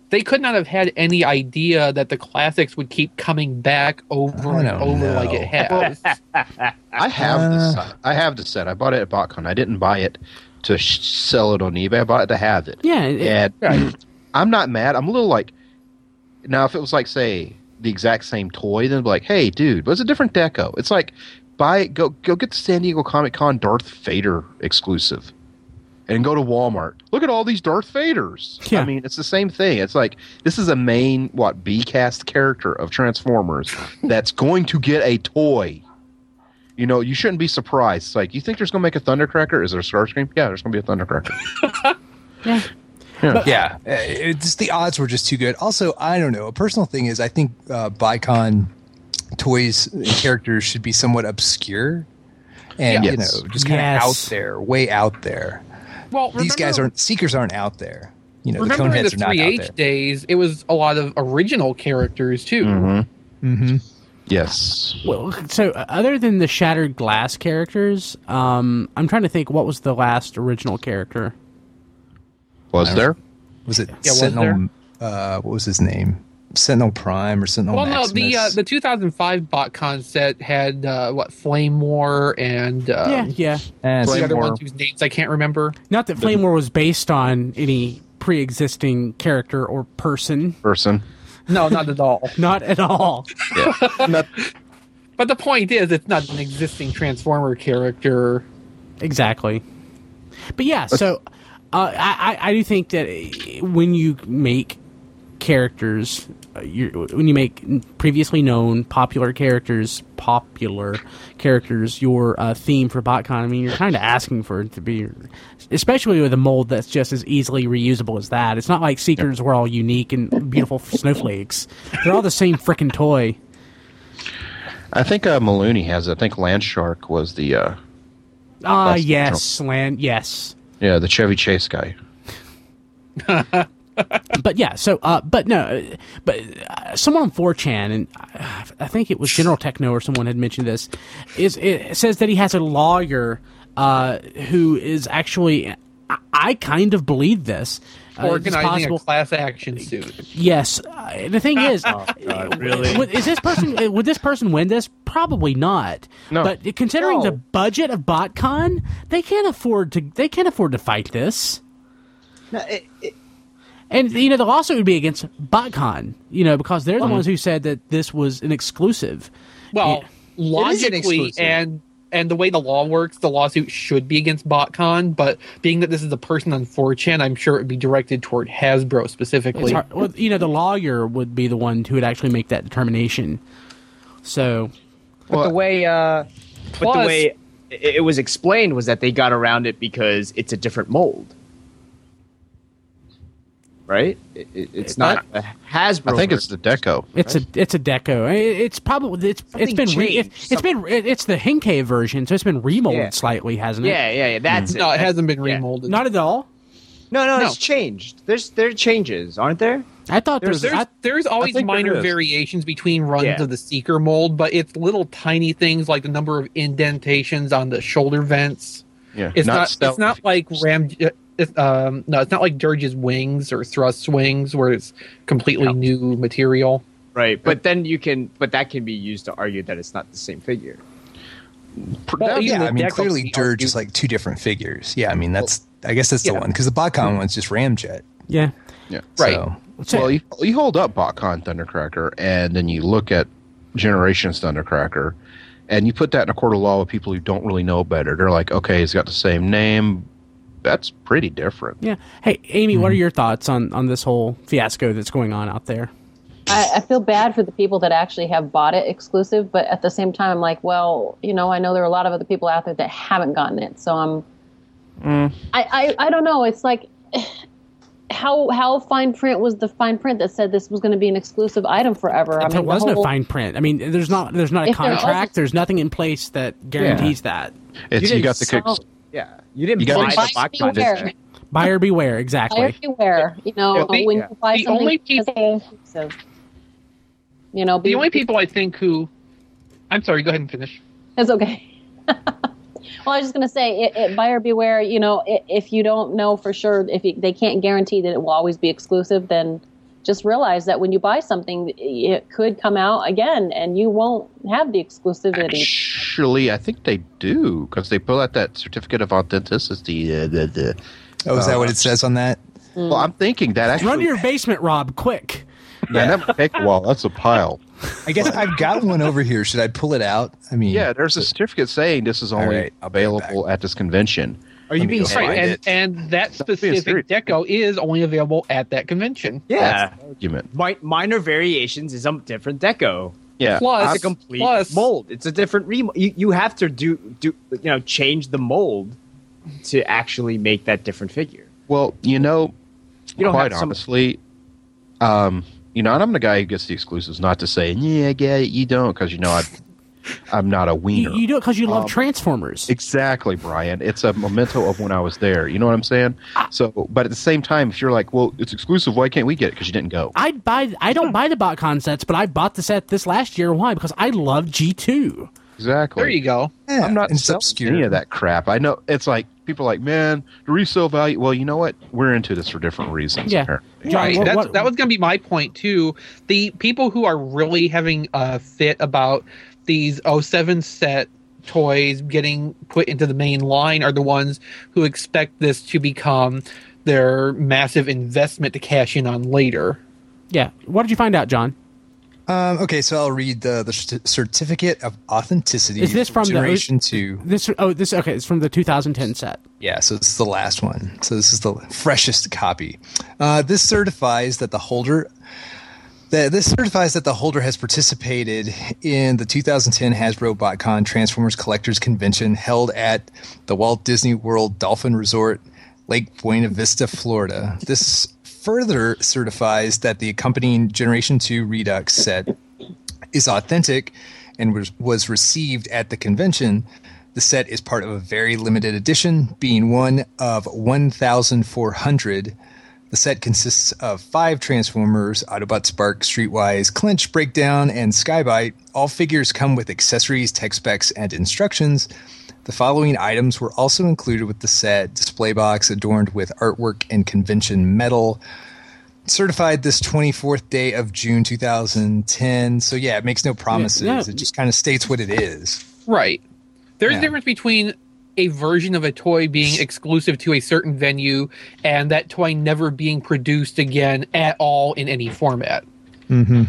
they could not have had any idea that the classics would keep coming back over I and don't over know. like it has. I have Uh, the set. I have the set. I bought it at BotCon. I didn't buy it to sh- sell it on eBay. I bought it to have it. Yeah, it- and I'm not mad. I'm a little like, now if it was like, say, the exact same toy, then I'd be like, hey, dude, what's a different deco? It's like, buy go go get the San Diego Comic Con Darth Vader exclusive, and go to Walmart. Look at all these Darth Vaders. Yeah. I mean, it's the same thing. It's like, this is a main what B cast character of Transformers that's going to get a toy. You know, you shouldn't be surprised. It's like, you think there's going to make a Thundercracker? Is there a Starscream? Yeah, there's going to be a Thundercracker. yeah. Yeah. Yeah, uh, it's the odds were just too good. Also, I don't know. A personal thing is, I think uh, BotCon toys and characters should be somewhat obscure, and Yeah. you Yes. know, just kind of Yes. out there, way out there. Well, These guys remember- aren't Seekers aren't out there. You know, the Remember in Coneheads the are not three out H there. days, it was a lot of original characters too. Mm-hmm. Mm-hmm. Yes. Well, so uh, other than the Shattered Glass characters, um, I'm trying to think what was the last original character. Was there? Was it Yeah, was Sentinel? Uh, what was his name? Sentinel Prime or Sentinel Well, no, Maximus? the uh, the two thousand five BotCon set had uh, what Flame War and um, yeah, yeah. And the Flame other War. ones whose names I can't remember. Not that Flame War was based on any pre-existing character or person. Person. No, not at all. Not at all. Not- But the point is, it's not an existing Transformer character. Exactly. But yeah, so uh, I, I I do think that uh, when you make characters, uh, you when you make previously known popular characters, popular characters, your uh, theme for BotCon, I mean, you're kind of asking for it to be, especially with a mold that's just as easily reusable as that. It's not like Seekers were all unique and beautiful snowflakes. They're all the same frickin' toy. I think uh, Maloney has it. I think Landshark was the, uh, Ah, That's- yes, Land, yes. yeah, the Chevy Chase guy. But yeah, so uh, but no, uh, but uh, someone on four chan, and uh, I think it was General Techno or someone had mentioned this, is it says that he has a lawyer uh, who is actually. I, I kind of believe this. Uh, it's Organizing possible- a class action suit. Yes, uh, the thing is, Oh, God, really? would, is this person would this person win this? Probably not. No. But considering the No. budget of BotCon, they can't afford to. They can't afford to fight this. No, it, it, And you know the lawsuit would be against BotCon, you know, because they're the Uh-huh. ones who said that this was an exclusive. Well, It is an logically, exclusive. and and the way the law works, the lawsuit should be against BotCon. But being that this is a person on four chan, I'm sure it would be directed toward Hasbro It's specifically. hard, well, you know, the lawyer would be the one who would actually make that determination. So, but the way, uh, but the Plus- way it, it was explained was that they got around it because it's a different mold, right? It, it, it's not a Hasbro. I think it's version. the Deco. it's a it's a deco. It- It's probably it's it's Something been re, it, changed. it's been it, it's the Henkei version, so it's been remolded Yeah. slightly, hasn't it? Yeah, yeah, yeah. That's it. No, it That's- hasn't been yeah. remolded. Not at all. No, no, No. it's changed. There's there are changes, aren't there? I thought there There's was. there's, I, there's always think there minor is. variations between runs Yeah. of the Seeker mold, but it's little tiny things like the number of indentations on the shoulder vents. Yeah, It's not. stealth. It's not like Ram. It's, um, no, it's not like Dirge's wings or thrust wings where it's completely new material. Right, but then you can, but that can be used to argue that it's not the same figure. Well, Yeah, even I the mean, deck clearly will be Dirge is argued- like two different figures. Yeah, I mean, that's I guess that's the Yeah. one because the BotCon one's just Ramjet. yeah. Yeah. Right. So, So- Well, you, you hold up BotCon Thundercracker, and then you look at Generations Thundercracker, and you put that in a court of law with people who don't really know better. They're like, okay, he's got the same name. That's pretty different. Yeah. Hey, Amy, what are your thoughts on on this whole fiasco that's going on out there? I, I feel bad for the people that actually have bought it exclusive, but at the same time, I'm like, well, you know, I know there are a lot of other people out there that haven't gotten it, so I'm. Mm. I, I I don't know. It's like, how how fine print was the fine print that said this was going to be an exclusive item forever? I there mean, was the no whole- fine print. I mean, there's not there's not a If there was- contract. There's nothing in place that guarantees that. It's you, didn't got the sell- kicks. Yeah, you didn't You got buy to- the Buyer BotCon beware. disc. Buyer beware. Exactly. Buyer beware. You know, Yeah, the- when yeah. you buy The something only that's exclusive. You know, be, The only people I think who, I'm sorry, go ahead and finish. It's okay. Well, I was just going to say, it, it, buyer beware. You know, i if you don't know for sure, if you, they can't guarantee that it will always be exclusive, then just realize that when you buy something, it could come out again, and you won't have the exclusivity. Actually, I think they do because they pull out that certificate of authenticity. Uh, the, the, oh, is uh, that what it says on that? Well, I'm thinking that actually. Run to your basement, Rob, quick. Yeah, that might take a while. That's a pile. I guess I've got one over here. Should I pull it out? I mean, yeah, there's a certificate saying this is only right, available at this convention. Are you being right? And, and that specific deco is only available at that convention. Yeah, argument. Mi- minor variations is a different deco. Yeah, plus It's a complete plus, mold. It's a different remold. You, you have to do do you know change the mold to actually make that different figure. Well, you know, You don't quite have some- honestly, um, you know, and I'm the guy who gets the exclusives. Not to say, yeah, I get it, you don't, because you know I. I'm not a wiener. You, you do it because you love Um, Transformers. Exactly, Brian. It's a memento of when I was there. You know what I'm saying? So, but at the same time, if you're like, well, it's exclusive, why can't we get it? Because you didn't go. I'd buy. I don't buy the BotCon sets, but I bought the set this last year. Why? Because I love G two. Exactly. There you go. Yeah, I'm not and it's selling obscure. any of that crap. I know it's like people are like, man, the resale value. Well, you know what? We're into this for different reasons. Yeah. apparently. John, Right. what- That's, what- that was going to be my point too. The people who are really having a fit about these oh seven set toys getting put into the main line are the ones who expect this to become their massive investment to cash in on later. Yeah. What did you find out, John? Um, okay, so I'll read the the certi- certificate of authenticity. Is this from the- generation two? This. Oh, this. Okay, it's from the two thousand ten set. Yeah, so it's the last one. So this is the freshest copy. Uh, this certifies that the holder. That this certifies that the holder has participated in the two thousand ten Hasbro BotCon Transformers Collectors Convention held at the Walt Disney World Dolphin Resort, Lake Buena Vista, Florida. This further certifies that the accompanying Generation two Redux set is authentic and was, was received at the convention. The set is part of a very limited edition, being one of one thousand four hundred. The set consists of five Transformers, Autobot Spark, Streetwise, Clinch, Breakdown, and Skybite. All figures come with accessories, tech specs, and instructions. The following items were also included with the set: display box adorned with artwork and convention metal. Certified this twenty-fourth day of June two thousand ten. So yeah, it makes no promises. Yeah, yeah. It just kind of states what it is. Right. There's Yeah. a difference between a version of a toy being exclusive to a certain venue and that toy never being produced again at all in any format. Mm-hmm.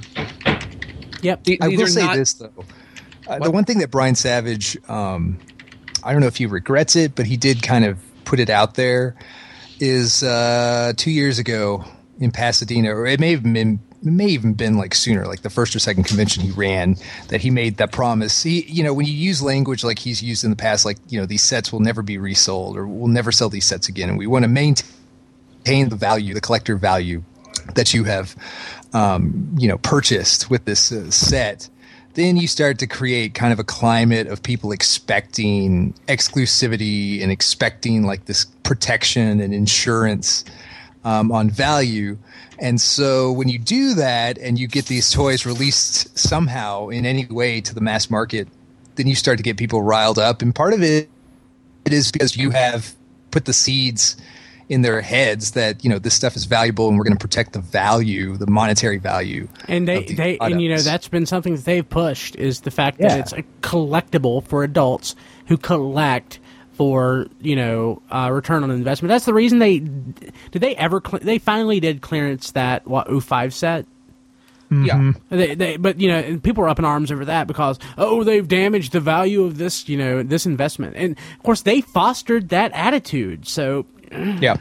Yep. Th- I these will are say not- this though: uh, the one thing that Brian Savage, um, I don't know if he regrets it, but he did kind of put it out there. Is uh, two years ago in Pasadena, or it may have been, it may even been like sooner, like the first or second convention he ran, that he made that promise. He, you know, when you use language like he's used in the past, like, you know, these sets will never be resold, or we'll never sell these sets again, and we want to maintain the value, the collector value that you have, um, you know, purchased with this uh, set. Then you start to create kind of a climate of people expecting exclusivity and expecting like this protection and insurance um, on value. And so when you do that and you get these toys released somehow in any way to the mass market, then you start to get people riled up. And part of it, it is because you have put the seeds in their heads that, you know, this stuff is valuable and we're going to protect the value, the monetary value. And they, of these they and you know products. that's been something that they've pushed is the fact that Yeah. it's a collectible for adults who collect for, you know, uh, return on investment. That's the reason they did they ever cle- they finally did clearance that what O five set. Yeah. They, they, but you know, and people are up in arms over that because oh, they've damaged the value of this, you know, this investment, and of course they fostered that attitude. So, yeah.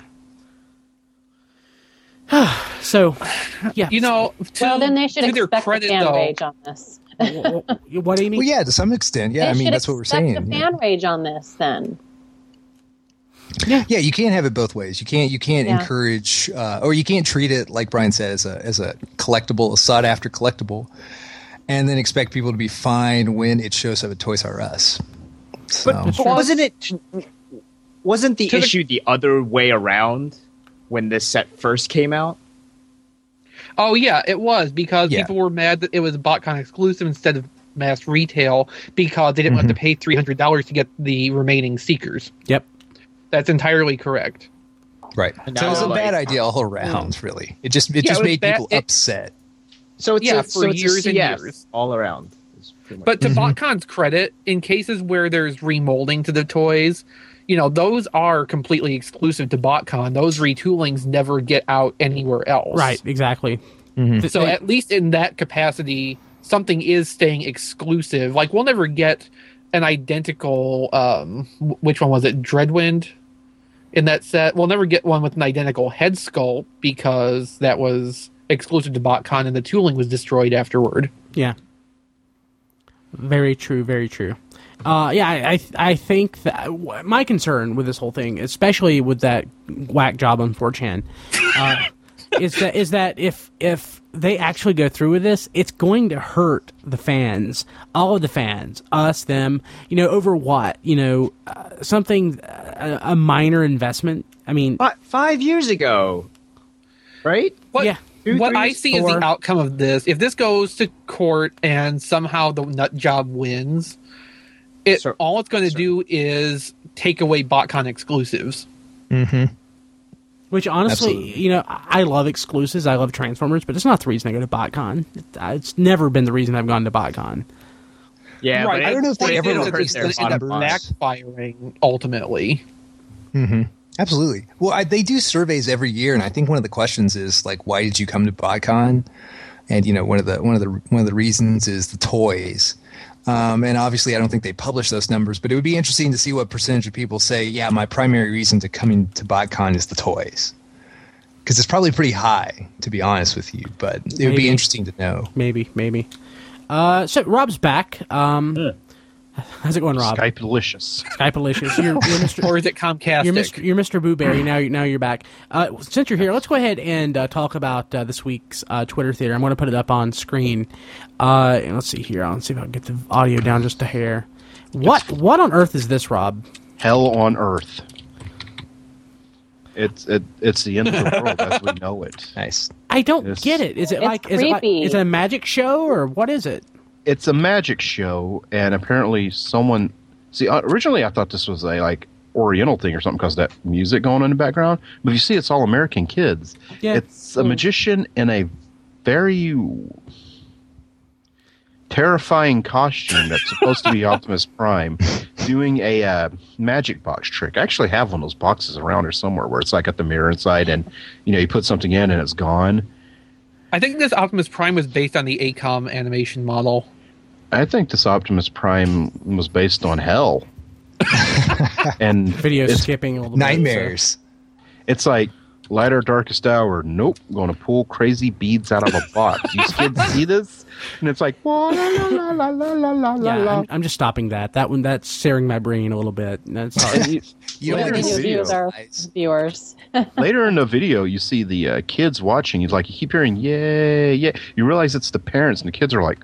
so, yeah. You know, to, Well, then they should to their expect credit, a fan though, rage on this. What do you mean? Well, yeah, to some extent. Yeah, they I mean, should that's what we're expect saying. a Yeah. fan rage on this then. Yeah, you can't have it both ways. You can't you can't Yeah. encourage uh, or you can't treat it like Brian said as a as a collectible, a sought after collectible, and then expect people to be fine when it shows up at Toys R Us. So But, but wasn't it? Wasn't the To the- issue the other way around when this set first came out? Oh yeah, it was because Yeah. people were mad that it was BotCon exclusive instead of mass retail because they didn't Mm-hmm. have to pay three hundred dollars to get the remaining Seekers. Yep. That's entirely correct. Right. And So it was now, a like- bad idea all around, really. It just it Yeah, just it was made bad- people it- upset. So it's Yeah, a, for so it's a years and C F years. all around. It's pretty much- But to Mhm. BotCon's credit, in cases where there's remolding to the toys, you know, those are completely exclusive to BotCon. Those retoolings never get out anywhere else. Right, exactly. Mhm. So at least in that capacity, something is staying exclusive. Like we'll never get an identical. Um, wh- which one was it? Dreadwind. In that set, we'll never get one with an identical head sculpt because that was exclusive to BotCon, and the tooling was destroyed afterward. Yeah. Very true. Very true. Uh, yeah, I, I I think that my concern with this whole thing, especially with that whack job on four chan, uh, is that is that if if they actually go through with this, it's going to hurt the fans, all of the fans, us, them. You know, over what? You know, uh, something a, a minor investment. I mean, Fi- five years ago, right? What, Yeah. what three, I see is four. the outcome of this. If this goes to court and somehow the nut job wins, it Sir- all it's going to sir. do is take away BotCon exclusives. Mm-hmm. which honestly, Absolutely. you know, I I love exclusives. I love Transformers, but it's not the reason I go to BotCon. It, uh, it's never been the reason I've gone to BotCon. Yeah, right. but I don't know if they Point ever is that increased it's their going to end up numbers. backfiring ultimately. Mm-hmm. Absolutely. Well, I, they do surveys every year, and I think one of the questions is like, "Why did you come to BotCon?" And you know, one of the one of the one of the reasons is the toys. Um, and obviously, I don't think they publish those numbers, but it would be interesting to see what percentage of people say, "Yeah, my primary reason to coming to BotCon is the toys," because it's probably pretty high, to be honest with you. But it would Maybe. be interesting to know. Maybe, maybe. Uh, so Rob's back. Um, how's it going, Rob? Skype delicious. Skype-alicious. You're, you're Mister Or is it Comcast? You're Mister You're Mister Booberry. Now, you're, now you're back. Uh, since you're here, let's go ahead and uh, talk about uh, this week's uh, Twitter Theater. I'm going to put it up on screen. Uh, and let's see here. I'll see if I can get the audio down just a hair. What What on earth is this, Rob? Hell on earth. It's it, it's the end of the world as we know it. Nice. I don't It's- get it. Is it It's like is it like creepy. is it a magic show or what is it? It's a magic show, and apparently someone. See, uh, originally I thought this was a like Oriental thing or something because of that music going on in the background. But you see, it's all American kids. Yeah. It's a magician in a very terrifying costume that's supposed to be Optimus Prime doing a uh, magic box trick. I actually have one of those boxes around here somewhere where it's like got the mirror inside, and you know you put something in and it's gone. I think this Optimus Prime was based on the A COM animation model. I think this Optimus Prime was based on hell. and Video it's, skipping a little bit, Nightmares. it's like light or darkest hour. Nope, going to pull crazy beads out of a box. You kids see this? And it's like la la la la la la la So. Yeah, la. I'm, I'm just stopping that. That one that's searing my brain a little bit. That's And you- You What don't do like you the do video. with our guys. viewers? Later in the video, you see the uh, kids watching. He's like, you keep hearing, yeah, yeah. You realize it's the parents, and the kids are like,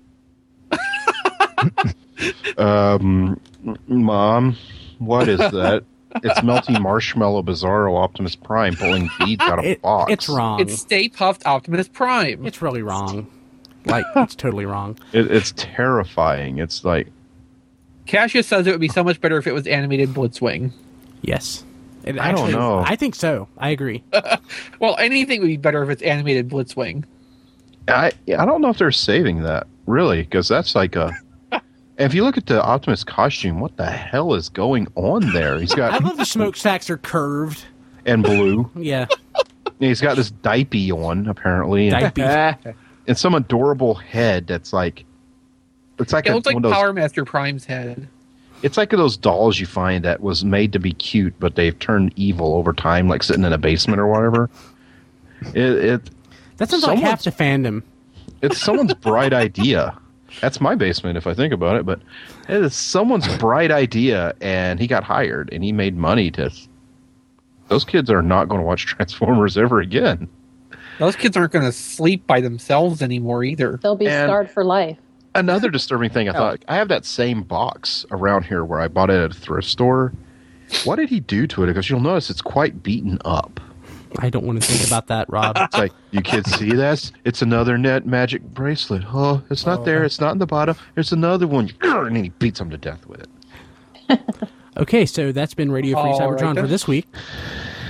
um, Mom, what is that? It's melting marshmallow Bizarro Optimus Prime pulling beads out of a it, box. it's wrong. It's Stay Puffed Optimus Prime. It's really wrong. Like it's totally wrong. It, it's terrifying. It's like, Cassius says it would be so much better if it was animated Blitzwing. Yes. It I don't know. I think so. I agree. Well, anything would be better if it's animated Blitzwing. I I don't know if they're saving that really, because that's like a. If you look at the Optimus costume, what the hell is going on there? He's I got love the smokestacks are curved. and blue. Yeah. He's got this diaper on apparently, and, Diaper. and some adorable head that's like. It's like It a, looks like one of those, Power Master Prime's head. It's like those dolls you find that was made to be cute, but they've turned evil over time, like sitting in a basement or whatever. It, it That sounds like half the fandom. It's someone's bright idea. That's my basement if I think about it, but it is someone's bright idea, and he got hired, and he made money to. Those kids are not going to watch Transformers ever again. Those kids aren't going to sleep by themselves anymore either. They'll be And- scarred for life. Another disturbing thing, I thought, I have that same box around here where I bought it at a thrift store. What did he do to it? Because you'll notice it's quite beaten up. I don't want to think about that, Rob. It's like, you kids see this? It's another net magic bracelet. Oh, it's not there. It's not in the bottom. There's another one. And then he beats him to death with it. Okay, so that's been Radio Free All Cybertron right, for then. this week.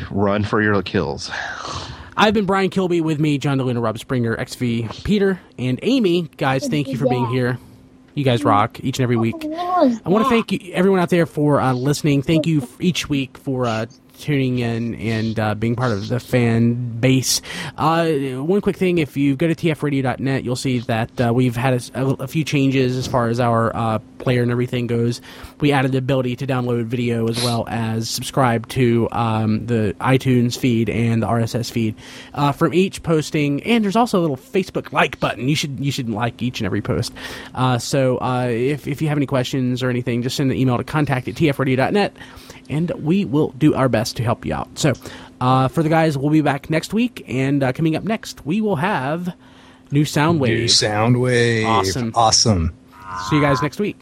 run for your kills. I've been Brian Kilby. With me, John DeLuna, Rob Springer, X V, Peter, and Amy. Guys, thank you for being here. You guys rock each and every week. I want to thank you, everyone out there for uh, listening. Thank you each week for uh, tuning in and uh, being part of the fan base. Uh, one quick thing, if you go to T F radio dot net, you'll see that uh, we've had a, a, a few changes as far as our uh, player and everything goes. We added the ability to download video as well as subscribe to um, the iTunes feed and the R S S feed uh, from each posting. And there's also a little Facebook like button. You should you should like each and every post. Uh, so uh, if, if you have any questions or anything, just send an email to contact at T F radio dot net. And we will do our best to help you out. So, uh, for the guys, we'll be back next week. And uh, coming up next, we will have New Soundwave. New Soundwave. Awesome. Awesome. See you guys next week.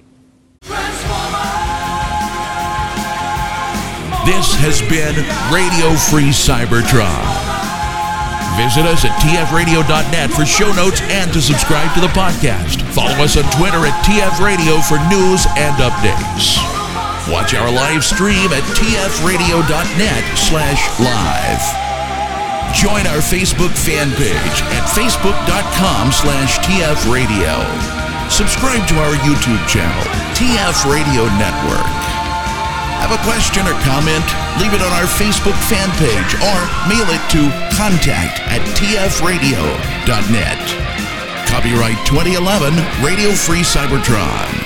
This has been Radio Free Cybertron. Visit us at T F radio dot net for show notes and to subscribe to the podcast. Follow us on Twitter at T F Radio for news and updates. Watch our live stream at T F radio dot net slash live. Join our Facebook fan page at Facebook dot com slash T F radio. Subscribe to our YouTube channel, T F Radio Network. Have a question or comment? Leave it on our Facebook fan page or mail it to contact at T F radio dot net. Copyright twenty eleven Radio Free Cybertron.